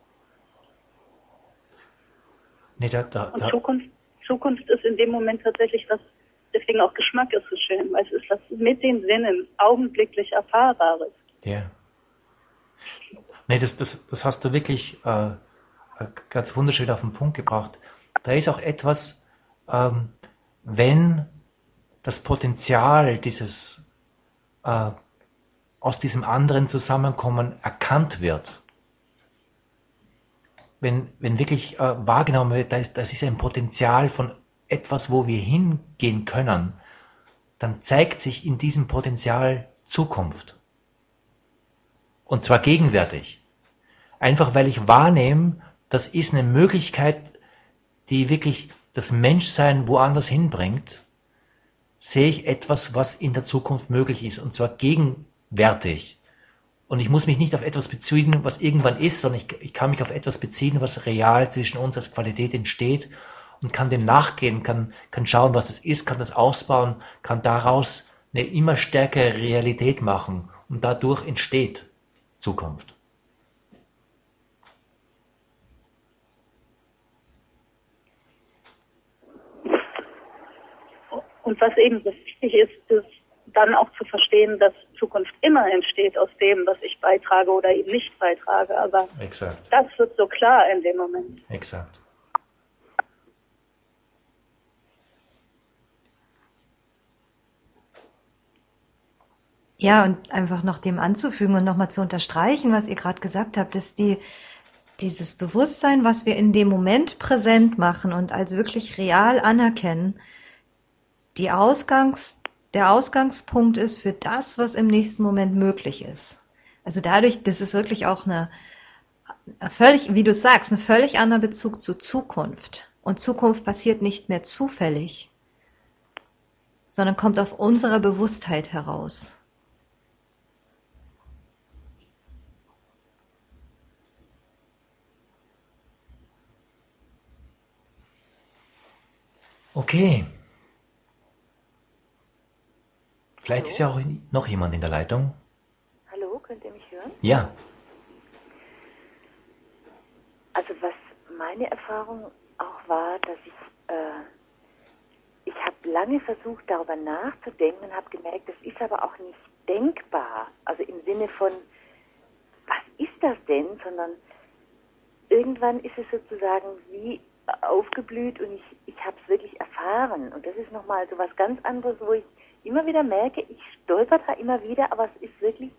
Nee, da, da, Und da. Zukunft, Zukunft ist in dem Moment tatsächlich was, deswegen auch Geschmack ist so schön, weil es ist was mit den Sinnen augenblicklich Erfahrbares. Ja. Nee, das, das, das hast du wirklich äh, ganz wunderschön auf den Punkt gebracht. Da ist auch etwas, ähm, wenn das Potenzial dieses äh, aus diesem anderen Zusammenkommen erkannt wird, wenn, wenn wirklich äh, wahrgenommen wird, das ist, das ist ein Potenzial von etwas, wo wir hingehen können, dann zeigt sich in diesem Potenzial Zukunft. Und zwar gegenwärtig. Einfach weil ich wahrnehme, das ist eine Möglichkeit, die wirklich das Menschsein woanders hinbringt, sehe ich etwas, was in der Zukunft möglich ist, und zwar gegenwärtig. Und ich muss mich nicht auf etwas beziehen, was irgendwann ist, sondern ich, ich kann mich auf etwas beziehen, was real zwischen uns als Qualität entsteht und kann dem nachgehen, kann, kann schauen, was es ist, kann das ausbauen, kann daraus eine immer stärkere Realität machen und dadurch entsteht Zukunft. Und was eben so wichtig ist, ist dann auch zu verstehen, dass Zukunft immer entsteht aus dem, was ich beitrage oder eben nicht beitrage. Aber Exakt. Das wird so klar in dem Moment. Exakt. Ja, und einfach noch dem anzufügen und nochmal zu unterstreichen, was ihr gerade gesagt habt, ist die, dieses Bewusstsein, was wir in dem Moment präsent machen und als wirklich real anerkennen, die Ausgangs, der Ausgangspunkt ist für das, was im nächsten Moment möglich ist. Also dadurch, das ist wirklich auch eine, eine völlig, wie du sagst, ein völlig anderer Bezug zu Zukunft. Und Zukunft passiert nicht mehr zufällig, sondern kommt auf unserer Bewusstheit heraus. Okay, vielleicht ist ja Hallo? auch noch jemand in der Leitung. Hallo, könnt ihr mich hören? Ja, Also was meine Erfahrung auch war, dass ich, äh, ich habe lange versucht, darüber nachzudenken und habe gemerkt, das ist aber auch nicht denkbar. Also im Sinne von, was ist das denn? Sondern irgendwann ist es sozusagen wie aufgeblüht und ich, ich habe es wirklich erfahren. Und das ist nochmal so was ganz anderes, wo ich immer wieder merke, ich stolper da immer wieder, aber es ist wirklich,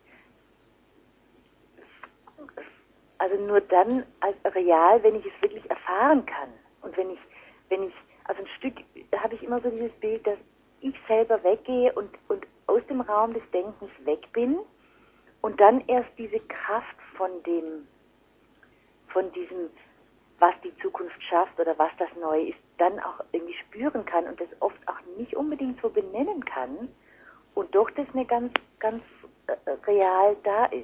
also nur dann als real, wenn ich es wirklich erfahren kann. Und wenn ich, wenn ich, also ein Stück, da habe ich immer so dieses Bild, dass ich selber weggehe und, und aus dem Raum des Denkens weg bin und dann erst diese Kraft von dem, von diesem, was die Zukunft schafft oder was das Neue ist, dann auch irgendwie spüren kann und das oft auch nicht unbedingt so benennen kann und doch das eine ganz, ganz äh, real da ist.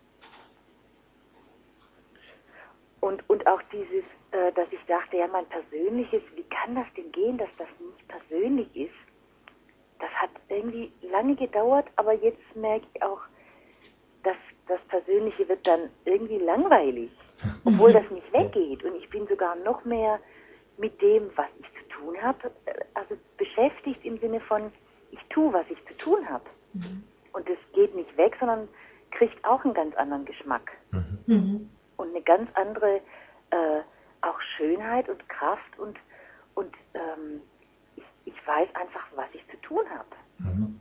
Und, und auch dieses, äh, dass ich dachte, ja, mein Persönliches, wie kann das denn gehen, dass das nicht persönlich ist? Das hat irgendwie lange gedauert, aber jetzt merke ich auch, dass das Persönliche wird dann irgendwie langweilig, obwohl das nicht weggeht. Und ich bin sogar noch mehr mit dem, was ich zu tun habe, also beschäftigt im Sinne von, ich tue, was ich zu tun habe. Mhm. Und es geht nicht weg, sondern kriegt auch einen ganz anderen Geschmack. Mhm. Und eine ganz andere äh, auch Schönheit und Kraft und, und ähm, ich, ich weiß einfach, was ich zu tun habe. Mhm.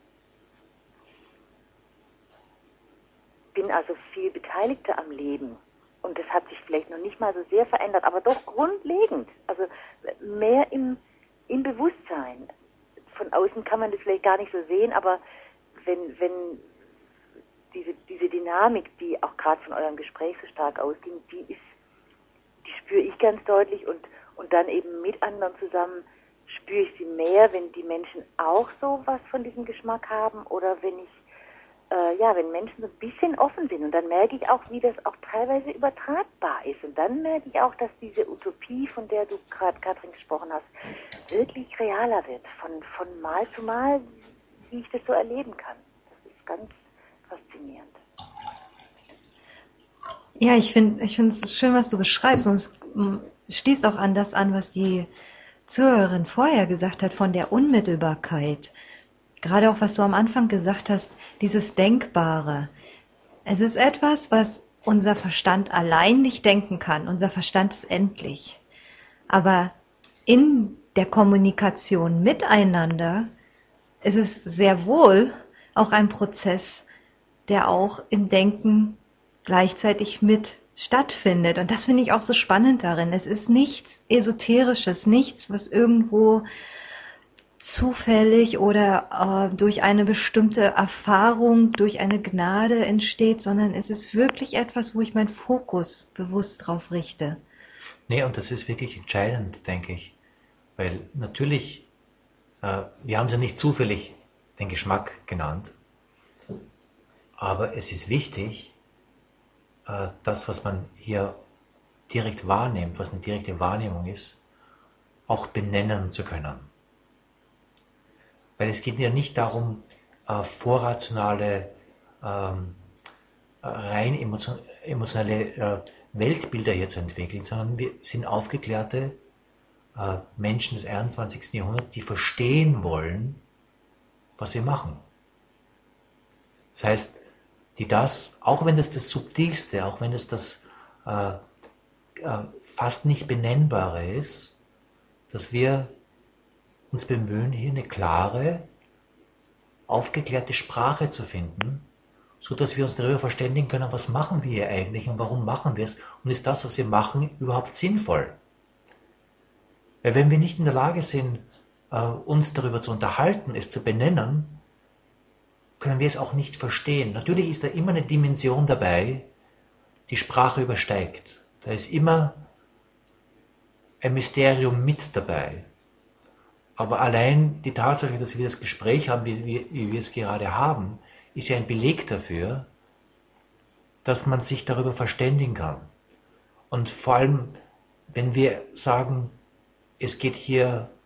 Bin also viel beteiligter am Leben und das hat sich vielleicht noch nicht mal so sehr verändert, aber doch grundlegend, also mehr im, im Bewusstsein. Von außen kann man das vielleicht gar nicht so sehen, aber wenn, wenn diese, diese Dynamik, die auch gerade von eurem Gespräch so stark ausging, die ist, die spüre ich ganz deutlich und, und dann eben mit anderen zusammen spüre ich sie mehr, wenn die Menschen auch so was von diesem Geschmack haben oder wenn ich Äh, ja, wenn Menschen so ein bisschen offen sind und dann merke ich auch, wie das auch teilweise übertragbar ist und dann merke ich auch, dass diese Utopie, von der du gerade, Katrin, gesprochen hast, wirklich realer wird, von, von Mal zu Mal, wie ich das so erleben kann. Das ist ganz faszinierend. Ja, ich finde ich finde es schön, was du beschreibst und es mm, schließt auch an das an, was die Zuhörerin vorher gesagt hat, von der Unmittelbarkeit. Gerade auch, was du am Anfang gesagt hast, dieses Denkbare. Es ist etwas, was unser Verstand allein nicht denken kann. Unser Verstand ist endlich. Aber in der Kommunikation miteinander ist es sehr wohl auch ein Prozess, der auch im Denken gleichzeitig mit stattfindet. Und das finde ich auch so spannend darin. Es ist nichts Esoterisches, nichts, was irgendwo zufällig oder äh, durch eine bestimmte Erfahrung, durch eine Gnade entsteht, sondern es ist wirklich etwas, wo ich meinen Fokus bewusst drauf richte. Nee, und das ist wirklich entscheidend, denke ich. Weil natürlich, äh, wir haben es ja nicht zufällig den Geschmack genannt, aber es ist wichtig, äh, das, was man hier direkt wahrnimmt, was eine direkte Wahrnehmung ist, auch benennen zu können. Weil es geht ja nicht darum, äh, vorrationale, ähm, rein emotion emotionale äh, Weltbilder hier zu entwickeln, sondern wir sind aufgeklärte äh, Menschen des einundzwanzigsten Jahrhunderts, die verstehen wollen, was wir machen. Das heißt, die das, auch wenn das das Subtilste, auch wenn es das äh, äh, fast nicht Benennbare ist, dass wir uns bemühen, hier eine klare, aufgeklärte Sprache zu finden, so dass wir uns darüber verständigen können, was machen wir hier eigentlich und warum machen wir es und ist das, was wir machen, überhaupt sinnvoll? Weil wenn wir nicht in der Lage sind, uns darüber zu unterhalten, es zu benennen, können wir es auch nicht verstehen. Natürlich ist da immer eine Dimension dabei, die Sprache übersteigt. Da ist immer ein Mysterium mit dabei. Aber allein die Tatsache, dass wir das Gespräch haben, wie, wie, wie wir es gerade haben, ist ja ein Beleg dafür, dass man sich darüber verständigen kann. Und vor allem, wenn wir sagen, es geht hier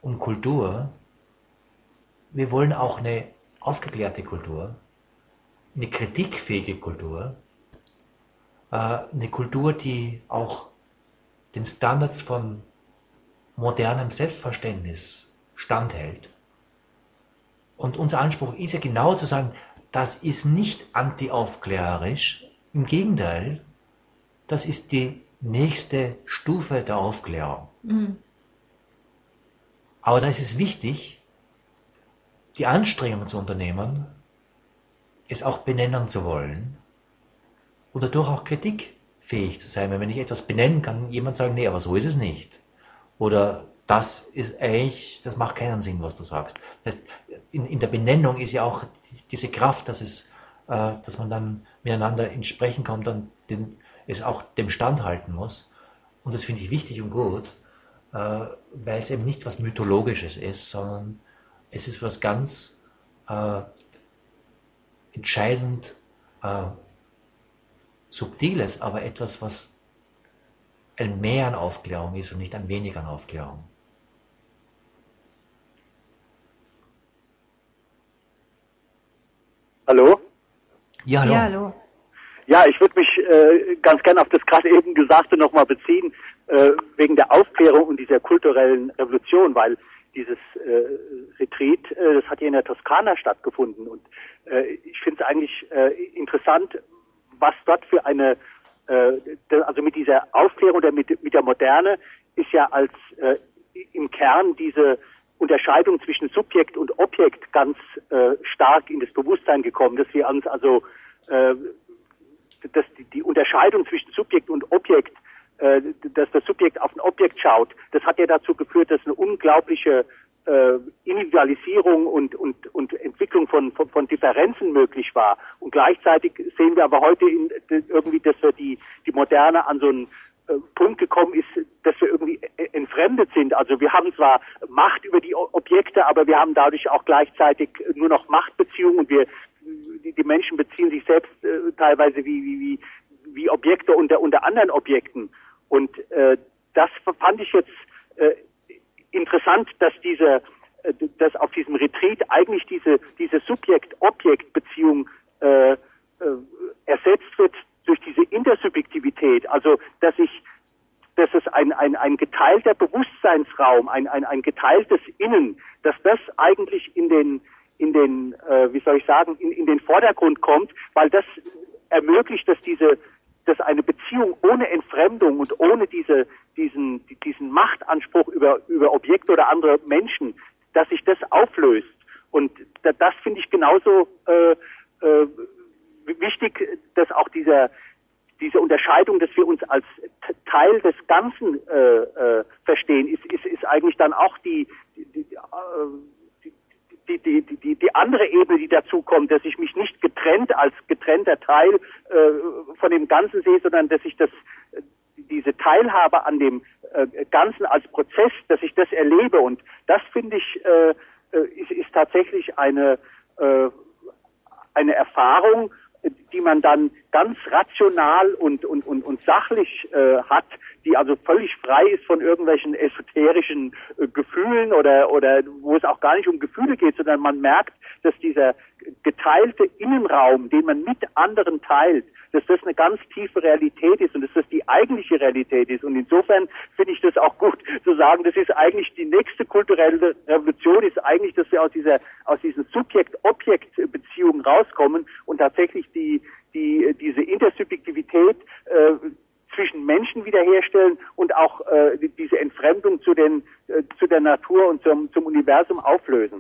um Kultur. Wir wollen auch eine aufgeklärte Kultur, eine kritikfähige Kultur, äh, eine Kultur, die auch den Standards von modernem Selbstverständnis standhält. Und unser Anspruch ist ja genau zu sagen, das ist nicht antiaufklärerisch, im Gegenteil, das ist die nächste Stufe der Aufklärung. Mhm. Aber da ist es wichtig, die Anstrengung zu unternehmen, es auch benennen zu wollen und dadurch auch kritikfähig zu sein. Weil wenn ich etwas benennen kann, kann jemand sagen, nee, aber so ist es nicht. Oder das ist eigentlich, das macht keinen Sinn, was du sagst. Das heißt, in, in der Benennung ist ja auch diese Kraft, dass es, äh, dass man dann miteinander ins Sprechen kommt und den, es auch dem standhalten muss. Und das finde ich wichtig und gut, äh, weil es eben nicht was Mythologisches ist, sondern es ist was ganz äh, entscheidend äh, Subtiles, aber etwas, was ein Mehr an Aufklärung ist und nicht ein Wenig an Aufklärung. Hallo? Ja, hallo. Ja, hallo. Ja, ich würde mich äh, ganz gerne auf das gerade eben Gesagte nochmal beziehen, äh, wegen der Aufklärung und dieser kulturellen Revolution, weil dieses äh, Retreat, äh, das hat ja in der Toskana stattgefunden und äh, ich finde es eigentlich äh, interessant, was dort für eine, äh, also mit dieser Aufklärung oder mit, mit der Moderne ist ja als äh, im Kern diese Unterscheidung zwischen Subjekt und Objekt ganz äh, stark in das Bewusstsein gekommen, dass wir uns also äh, dass die, die Unterscheidung zwischen Subjekt und Objekt, äh, dass das Subjekt auf ein Objekt schaut, das hat ja dazu geführt, dass eine unglaubliche äh, Individualisierung und, und, und Entwicklung von, von, von Differenzen möglich war. Und gleichzeitig sehen wir aber heute in, irgendwie, dass wir die, die Moderne an so einen äh, Punkt gekommen ist, dass wir irgendwie entfremdet sind. Also wir haben zwar Macht über die Objekte, aber wir haben dadurch auch gleichzeitig nur noch Machtbeziehungen und wir Die, die Menschen beziehen sich selbst äh, teilweise wie, wie, wie, wie Objekte unter, unter anderen Objekten. Und äh, das fand ich jetzt äh, interessant, dass diese, äh, dass auf diesem Retreat eigentlich diese, diese Subjekt-Objekt-Beziehung äh, äh, ersetzt wird durch diese Intersubjektivität. Also, dass ich, dass es ein, ein, ein geteilter Bewusstseinsraum, ein, ein, ein geteiltes Innen, dass das eigentlich in den in den, äh, wie soll ich sagen, in, in den Vordergrund kommt, weil das ermöglicht, dass diese, dass eine Beziehung ohne Entfremdung und ohne diese, diesen, diesen Machtanspruch über, über Objekte oder andere Menschen, dass sich das auflöst. Und da, das finde ich genauso äh, äh, wichtig, dass auch dieser, diese Unterscheidung, dass wir uns als Teil des Ganzen äh, äh, verstehen, ist, ist, ist eigentlich dann auch die, die, die äh, Die, die, die, die andere Ebene, die dazu kommt, dass ich mich nicht getrennt als getrennter Teil äh, von dem Ganzen sehe, sondern dass ich das, diese Teilhabe an dem äh, Ganzen als Prozess, dass ich das erlebe. Und das finde ich, äh, ist, ist tatsächlich eine, äh, eine Erfahrung, die man dann ganz rational und, und, und, und sachlich äh, hat, die also völlig frei ist von irgendwelchen esoterischen äh, Gefühlen oder, oder wo es auch gar nicht um Gefühle geht, sondern man merkt, dass dieser geteilte Innenraum, den man mit anderen teilt, dass das eine ganz tiefe Realität ist und dass das die eigentliche Realität ist. Und insofern finde ich das auch gut zu sagen, das ist eigentlich die nächste kulturelle Revolution, ist eigentlich, dass wir aus dieser, aus diesen Subjekt-Objekt-Beziehungen rauskommen und tatsächlich die, die, diese Intersubjektivität äh, zwischen Menschen wiederherstellen und auch äh, diese Entfremdung zu den äh, zu der Natur und zum, zum Universum auflösen.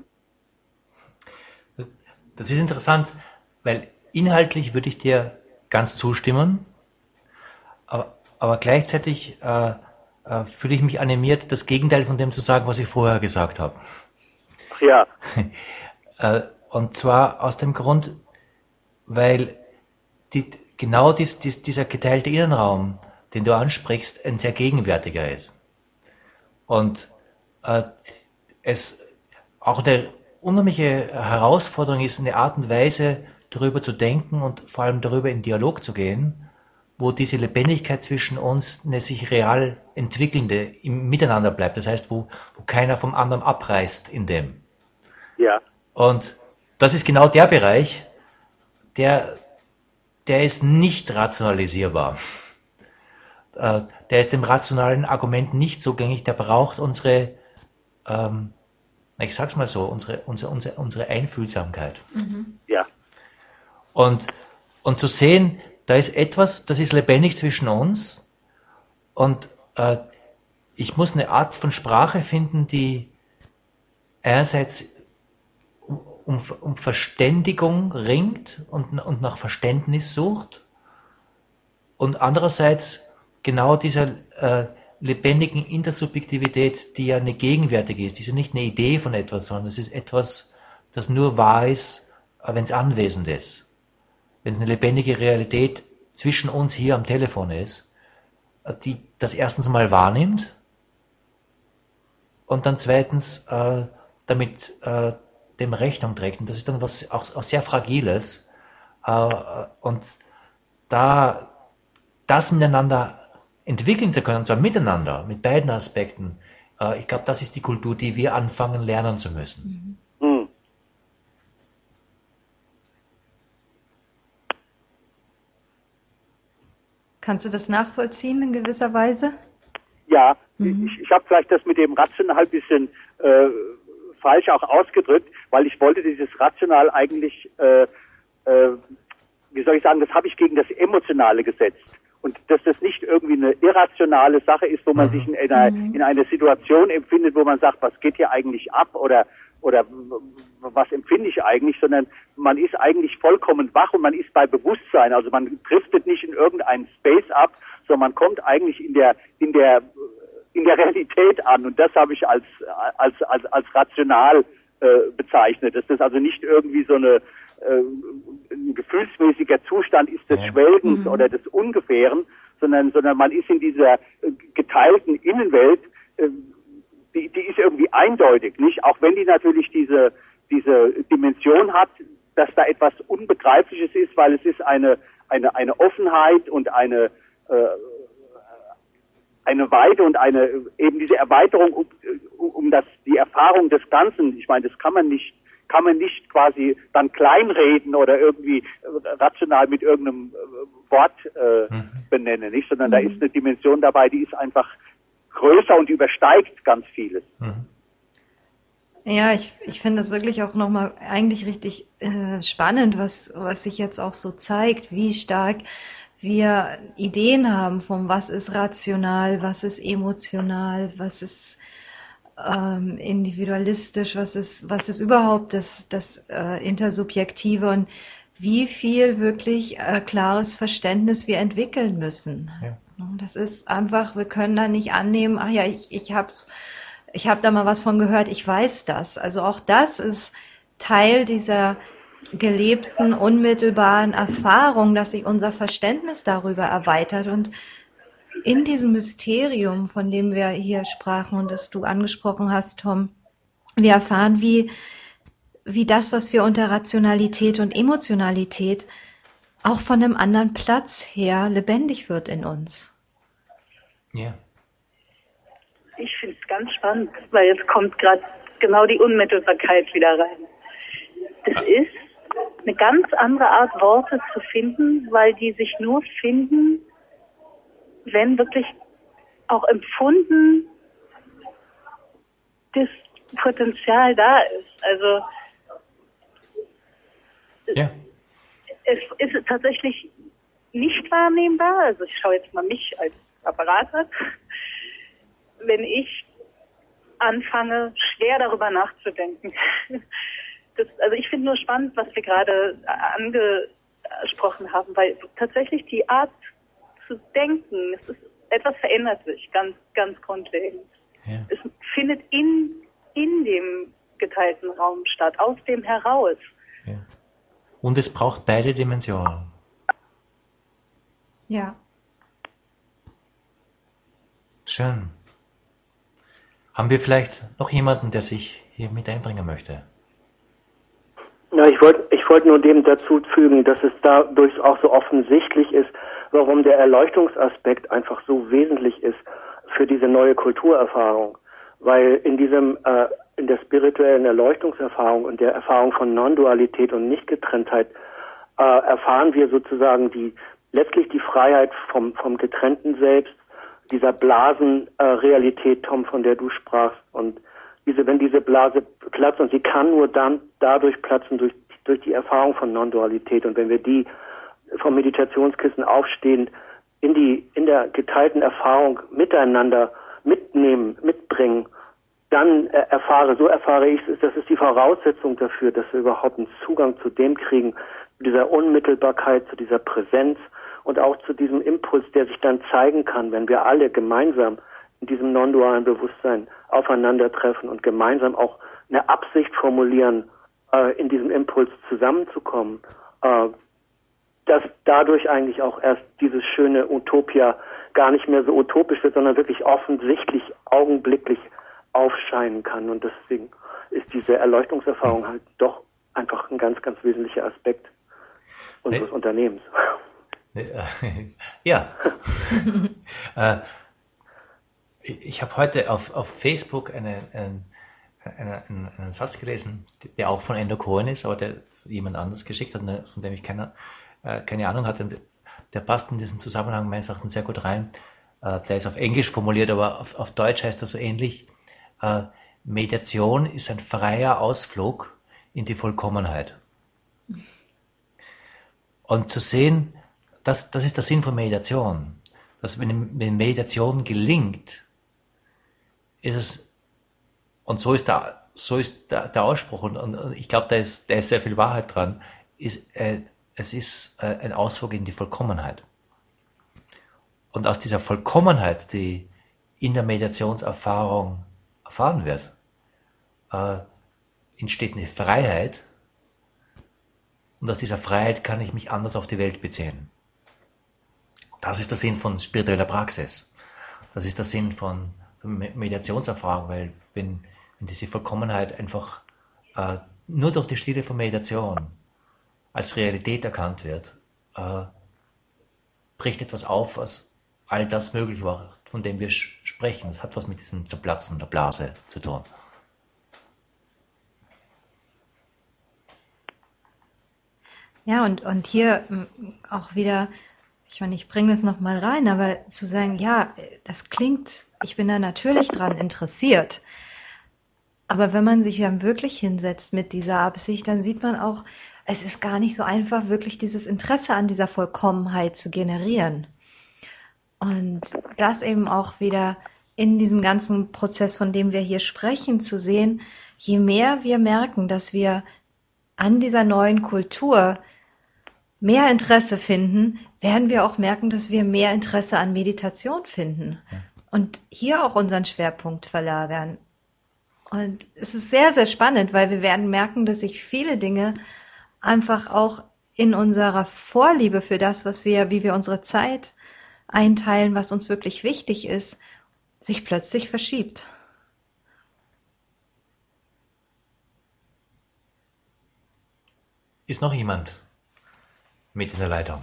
Das ist interessant, weil inhaltlich würde ich dir ganz zustimmen, aber, aber gleichzeitig äh, äh, fühle ich mich animiert, das Gegenteil von dem zu sagen, was ich vorher gesagt habe. Ach ja. äh, und zwar aus dem Grund, weil die, genau dies, dies, dieser geteilte Innenraum, den du ansprichst, ein sehr gegenwärtiger ist. Und äh, es auch eine unheimliche Herausforderung ist, eine Art und Weise darüber zu denken und vor allem darüber in Dialog zu gehen, wo diese Lebendigkeit zwischen uns eine sich real entwickelnde im Miteinander bleibt. Das heißt, wo, wo keiner vom anderen abreißt in dem. Ja. Und das ist genau der Bereich, der, der ist nicht rationalisierbar. Äh, der ist dem rationalen Argument nicht zugänglich, der braucht unsere, ähm, ich sag's mal so, unsere, unsere, unsere, unsere Einfühlsamkeit. Mhm. Ja. Und, und zu sehen, da ist etwas, das ist lebendig zwischen uns und äh, ich muss eine Art von Sprache finden, die einerseits um, um, um Verständigung ringt und, und nach Verständnis sucht und andererseits genau dieser äh, lebendigen Intersubjektivität, die ja eine gegenwärtige ist, die ist ja nicht eine Idee von etwas, sondern es ist etwas, das nur wahr ist, wenn es anwesend ist. Wenn es eine lebendige Realität zwischen uns hier am Telefon ist, die das erstens mal wahrnimmt und dann zweitens äh, damit äh, dem Rechnung trägt. Und das ist dann was auch, auch sehr Fragiles. Äh, und da das miteinander entwickeln zu können, und zwar miteinander, mit beiden Aspekten, äh, ich glaube, das ist die Kultur, die wir anfangen lernen zu müssen. Mhm. Kannst du das nachvollziehen in gewisser Weise? Ja, Mhm. ich, ich habe vielleicht das mit dem Rational ein bisschen äh, falsch auch ausgedrückt, weil ich wollte dieses Rational eigentlich, äh, äh, wie soll ich sagen, das habe ich gegen das Emotionale gesetzt. Und dass das nicht irgendwie eine irrationale Sache ist, wo man Mhm. sich in einer, in einer Situation empfindet, wo man sagt, was geht hier eigentlich ab oder oder was empfinde ich eigentlich, sondern man ist eigentlich vollkommen wach und man ist bei Bewusstsein. Also man driftet nicht in irgendeinen Space ab, sondern man kommt eigentlich in der in der in der Realität an. Und das habe ich als als als als rational äh, bezeichnet. Dass das also nicht irgendwie so eine äh, ein gefühlsmäßiger Zustand ist des Ja. Schwelgens Mhm. oder des Ungefähren, sondern sondern man ist in dieser äh, geteilten Innenwelt. Äh, Die, die ist irgendwie eindeutig, nicht? Auch wenn die natürlich diese, diese Dimension hat, dass da etwas Unbegreifliches ist, weil es ist eine, eine, eine Offenheit und eine, äh, eine Weite und eine, eben diese Erweiterung um, um das, die Erfahrung des Ganzen. Ich meine, das kann man nicht, kann man nicht quasi dann kleinreden oder irgendwie rational mit irgendeinem Wort äh, Mhm. benennen, nicht? Sondern da ist eine Dimension dabei, die ist einfach größer und übersteigt ganz vieles. Mhm. Ja, ich, ich finde das wirklich auch nochmal eigentlich richtig äh, spannend, was, was sich jetzt auch so zeigt, wie stark wir Ideen haben von was ist rational, was ist emotional, was ist ähm, individualistisch, was ist, was ist überhaupt das, das äh, Intersubjektive und wie viel wirklich äh, klares Verständnis wir entwickeln müssen. Ja. Das ist einfach, wir können da nicht annehmen, ach ja, ich, ich habe ich hab da mal was von gehört, ich weiß das. Also auch das ist Teil dieser gelebten, unmittelbaren Erfahrung, dass sich unser Verständnis darüber erweitert. Und in diesem Mysterium, von dem wir hier sprachen und das du angesprochen hast, Tom, wir erfahren, wie, wie das, was wir unter Rationalität und Emotionalität auch von einem anderen Platz her lebendig wird in uns. Ja. Ich finde es ganz spannend, weil jetzt kommt gerade genau die Unmittelbarkeit wieder rein. Das ist eine ganz andere Art, Worte zu finden, weil die sich nur finden, wenn wirklich auch empfunden das Potenzial da ist. Also Ja. es ist tatsächlich nicht wahrnehmbar. Also ich schaue jetzt mal mich als Apparat an. Wenn ich anfange, schwer darüber nachzudenken. Das, also ich finde nur spannend, was wir gerade angesprochen haben, weil tatsächlich die Art zu denken, es ist, etwas verändert sich ganz, ganz grundlegend. Ja. Es findet in, in dem geteilten Raum statt, aus dem heraus. Ja. Und es braucht beide Dimensionen. Ja. Schön. Haben wir vielleicht noch jemanden, der sich hier mit einbringen möchte? Na, ich wollte ich wollte nur dem dazu fügen, dass es dadurch auch so offensichtlich ist, warum der Erleuchtungsaspekt einfach so wesentlich ist für diese neue Kulturerfahrung. Weil in diesem, äh, in der spirituellen Erleuchtungserfahrung und der Erfahrung von Non-Dualität und Nichtgetrenntheit äh, erfahren wir sozusagen die, letztlich die Freiheit vom, vom getrennten Selbst, dieser Blasenrealität, äh, Tom, von der du sprachst. Und diese, wenn diese Blase platzt, und sie kann nur dann dadurch platzen, durch, durch die Erfahrung von Non-Dualität. Und wenn wir die vom Meditationskissen aufstehend in die, in der geteilten Erfahrung miteinander mitnehmen, mitbringen, dann äh, erfahre, so erfahre ich es, das ist die Voraussetzung dafür, dass wir überhaupt einen Zugang zu dem kriegen, zu dieser Unmittelbarkeit, zu dieser Präsenz und auch zu diesem Impuls, der sich dann zeigen kann, wenn wir alle gemeinsam in diesem non-dualen Bewusstsein aufeinandertreffen und gemeinsam auch eine Absicht formulieren, äh, in diesem Impuls zusammenzukommen, äh, dass dadurch eigentlich auch erst dieses schöne Utopia gar nicht mehr so utopisch wird, sondern wirklich offensichtlich, augenblicklich aufscheinen kann. Und deswegen ist diese Erleuchtungserfahrung halt doch einfach ein ganz, ganz wesentlicher Aspekt unseres nee. Unternehmens. Ja. äh, ich habe heute auf, auf Facebook eine, einen, einen, einen Satz gelesen, der auch von Endo Cohen ist, aber der jemand anders geschickt hat, von dem ich keine, äh, keine Ahnung hatte. Der passt in diesen Zusammenhang meines Erachtens sehr gut rein. Äh, der ist auf Englisch formuliert, aber auf, auf Deutsch heißt er so ähnlich. Äh, Meditation ist ein freier Ausflug in die Vollkommenheit. Und zu sehen, das, das ist der Sinn von Meditation, dass wenn, wenn Meditation gelingt, ist es, und so ist der, so ist der, der Ausspruch, und, und ich glaube, da ist, da ist sehr viel Wahrheit dran, ist, äh, es ist äh, ein Ausflug in die Vollkommenheit. Und aus dieser Vollkommenheit, die in der Meditationserfahrung erfahren wird, äh, entsteht eine Freiheit, und aus dieser Freiheit kann ich mich anders auf die Welt beziehen. Das ist der Sinn von spiritueller Praxis. Das ist der Sinn von Meditationserfahrung, weil wenn, wenn diese Vollkommenheit einfach äh, nur durch die Stille von Meditation als Realität erkannt wird, äh, bricht etwas auf, was all das möglich war, von dem wir sprechen. Das hat was mit diesem Zerplatzen der Blase zu tun. Ja, und, und hier auch wieder, ich meine, ich bringe das nochmal rein, aber zu sagen, ja, das klingt, ich bin da natürlich dran interessiert. Aber wenn man sich dann wirklich hinsetzt mit dieser Absicht, dann sieht man auch, es ist gar nicht so einfach, wirklich dieses Interesse an dieser Vollkommenheit zu generieren. Und das eben auch wieder in diesem ganzen Prozess, von dem wir hier sprechen, zu sehen, je mehr wir merken, dass wir an dieser neuen Kultur mehr Interesse finden, werden wir auch merken, dass wir mehr Interesse an Meditation finden und hier auch unseren Schwerpunkt verlagern. Und es ist sehr, sehr spannend, weil wir werden merken, dass sich viele Dinge einfach auch in unserer Vorliebe für das, was wir, wie wir unsere Zeit einteilen, was uns wirklich wichtig ist, sich plötzlich verschiebt. Ist noch jemand mit in der Leitung?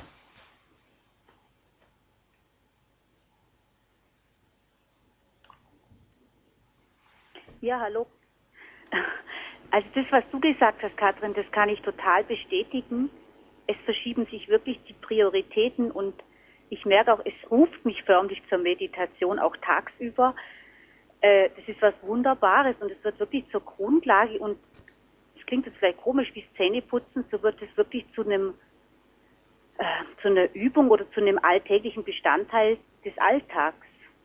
Ja, hallo. Also das, was du gesagt hast, Katrin, das kann ich total bestätigen. Es verschieben sich wirklich die Prioritäten und ich merke auch, es ruft mich förmlich zur Meditation, auch tagsüber. Äh, das ist was Wunderbares und es wird wirklich zur Grundlage und es klingt jetzt vielleicht komisch wie Zähneputzen, so wird es wirklich zu einem äh, zu einer Übung oder zu einem alltäglichen Bestandteil des Alltags.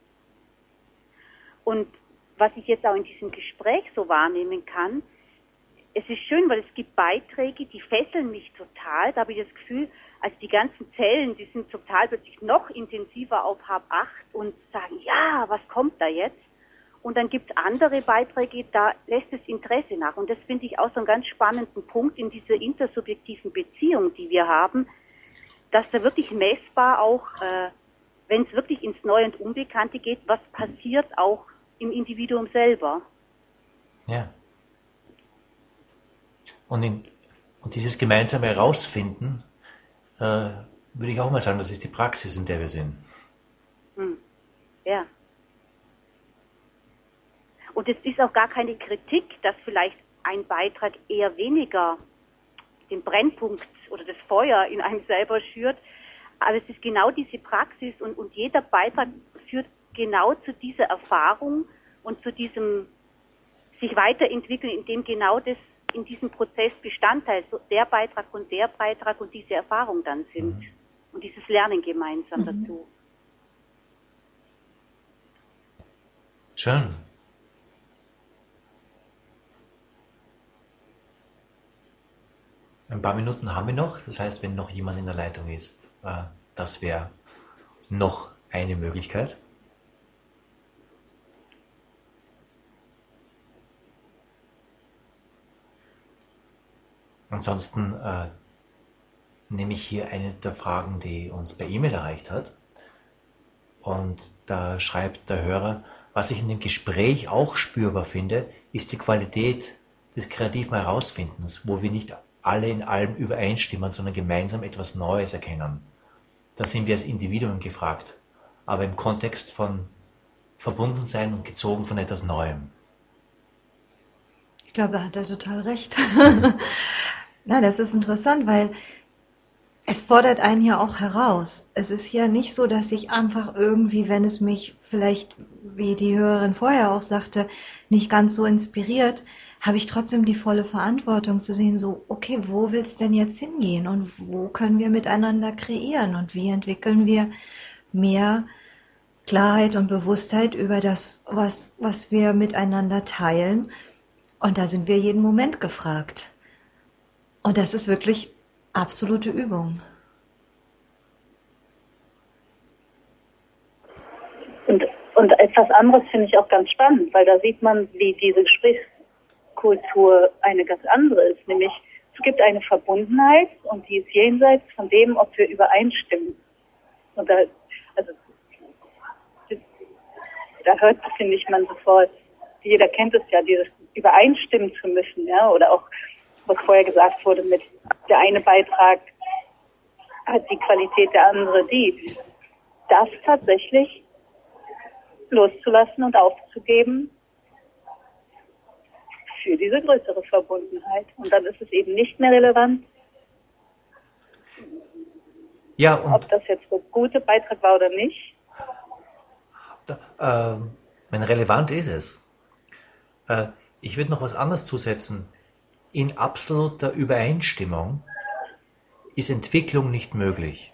Und was ich jetzt auch in diesem Gespräch so wahrnehmen kann, es ist schön, weil es gibt Beiträge, die fesseln mich total. Da habe ich das Gefühl, also die ganzen Zellen, die sind total plötzlich noch intensiver auf Hab acht und sagen, ja, was kommt da jetzt? Und dann gibt es andere Beiträge, da lässt das Interesse nach. Und das finde ich auch so einen ganz spannenden Punkt in dieser intersubjektiven Beziehung, die wir haben, dass da wirklich messbar auch, äh, wenn es wirklich ins Neue und Unbekannte geht, was passiert auch im Individuum selber. Ja. Und, in, und dieses gemeinsame Herausfinden, äh, würde ich auch mal sagen, das ist die Praxis, in der wir sind. Hm. Ja. Und es ist auch gar keine Kritik, dass vielleicht ein Beitrag eher weniger den Brennpunkt oder das Feuer in einem selber schürt. Aber es ist genau diese Praxis und, und jeder Beitrag führt genau zu dieser Erfahrung und zu diesem sich weiterentwickeln, in dem genau das in diesem Prozess Bestandteil, so der Beitrag und der Beitrag und diese Erfahrung dann sind. Mhm. Und dieses Lernen gemeinsam mhm. dazu. Schön. Ein paar Minuten haben wir noch, das heißt, wenn noch jemand in der Leitung ist, äh, das wäre noch eine Möglichkeit. Ansonsten äh, nehme ich hier eine der Fragen, die uns per E-Mail erreicht hat. Und da schreibt der Hörer, was ich in dem Gespräch auch spürbar finde, ist die Qualität des kreativen Herausfindens, wo wir nicht alle in allem übereinstimmen, sondern gemeinsam etwas Neues erkennen. Da sind wir als Individuen gefragt, aber im Kontext von Verbundensein und gezogen von etwas Neuem. Ich glaube, da hat er total recht. Na, das ist interessant, weil es fordert einen ja auch heraus. Es ist ja nicht so, dass ich einfach irgendwie, wenn es mich vielleicht, wie die Hörerin vorher auch sagte, nicht ganz so inspiriert, habe ich trotzdem die volle Verantwortung zu sehen, so, okay, wo will es denn jetzt hingehen und wo können wir miteinander kreieren und wie entwickeln wir mehr Klarheit und Bewusstheit über das, was, was wir miteinander teilen. Und da sind wir jeden Moment gefragt. Und das ist wirklich absolute Übung. Und, und etwas anderes finde ich auch ganz spannend, weil da sieht man, wie diese Gesprächskultur eine ganz andere ist. Nämlich, es gibt eine Verbundenheit und die ist jenseits von dem, ob wir übereinstimmen. Und da, also, da hört, finde ich, man sofort, jeder kennt es ja, dieses übereinstimmen zu müssen, ja, oder auch, was vorher gesagt wurde, mit der eine Beitrag hat die Qualität, der andere die. Das tatsächlich loszulassen und aufzugeben für diese größere Verbundenheit. Und dann ist es eben nicht mehr relevant, ja, und ob das jetzt der gute Beitrag war oder nicht. Da, äh, wenn relevant ist es. Äh, ich würde noch was anderes zusetzen. In absoluter Übereinstimmung ist Entwicklung nicht möglich.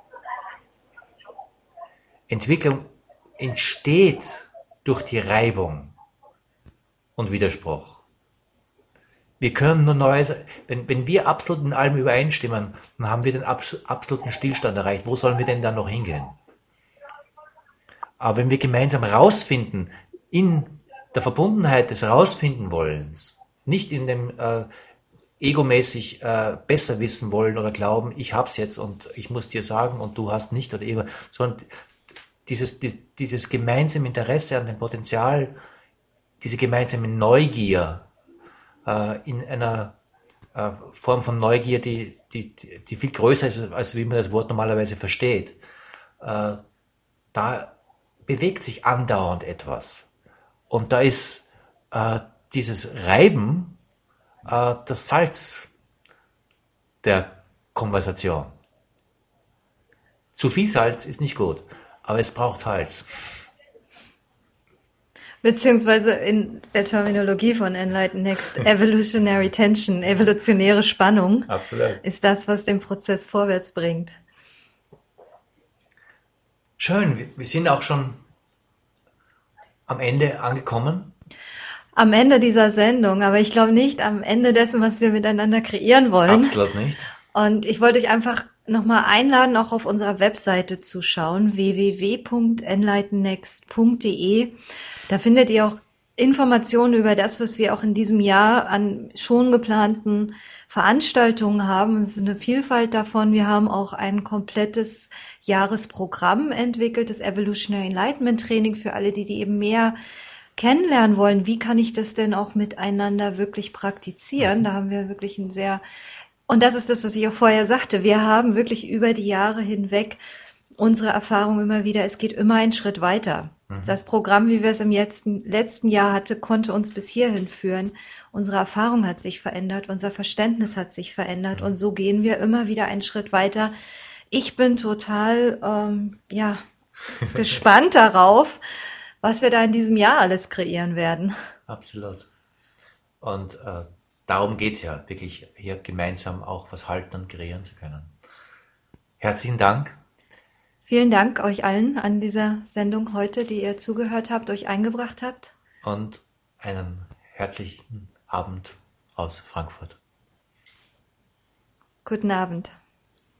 Entwicklung entsteht durch die Reibung und Widerspruch. Wir können nur Neues, wenn, wenn wir absolut in allem übereinstimmen, dann haben wir den abs- absoluten Stillstand erreicht. Wo sollen wir denn dann noch hingehen? Aber wenn wir gemeinsam rausfinden, in der Verbundenheit des Rausfinden-Wollens, nicht in dem äh, egomäßig äh, besser wissen wollen oder glauben, ich hab's jetzt und ich muss dir sagen und du hast nicht oder eben, sondern dieses, dies, dieses gemeinsame Interesse an dem Potenzial, diese gemeinsame Neugier äh, in einer äh, Form von Neugier, die, die, die viel größer ist, als wie man das Wort normalerweise versteht, äh, da bewegt sich andauernd etwas. Und da ist äh, dieses Reiben äh, das Salz der Konversation. Zu viel Salz ist nicht gut, aber es braucht Salz. Beziehungsweise in der Terminologie von Enlighten Next, Evolutionary Tension, evolutionäre Spannung, Absolut. Ist das, was den Prozess vorwärts bringt. Schön, wir sind auch schon am Ende angekommen. Am Ende dieser Sendung, aber ich glaube nicht am Ende dessen, was wir miteinander kreieren wollen. Absolut nicht. Und ich wollte euch einfach nochmal einladen, auch auf unserer Webseite zu schauen, w w w punkt enlightennext punkt d e. Da findet ihr auch Informationen über das, was wir auch in diesem Jahr an schon geplanten Veranstaltungen haben. Es ist eine Vielfalt davon. Wir haben auch ein komplettes Jahresprogramm entwickelt, das Evolutionary Enlightenment Training für alle, die, die eben mehr kennenlernen wollen. Wie kann ich das denn auch miteinander wirklich praktizieren? Da haben wir wirklich ein sehr Und das ist das, was ich auch vorher sagte. Wir haben wirklich über die Jahre hinweg unsere Erfahrung immer wieder, es geht immer einen Schritt weiter. Mhm. Das Programm, wie wir es im letzten, letzten Jahr hatten, konnte uns bis hierhin führen. Unsere Erfahrung hat sich verändert, unser Verständnis hat sich verändert mhm. und so gehen wir immer wieder einen Schritt weiter. Ich bin total ähm, ja, gespannt darauf, was wir da in diesem Jahr alles kreieren werden. Absolut. Und äh, darum geht es ja, wirklich hier gemeinsam auch was halten und kreieren zu können. Herzlichen Dank. Vielen Dank euch allen an dieser Sendung heute, die ihr zugehört habt, euch eingebracht habt. Und einen herzlichen Abend aus Frankfurt. Guten Abend.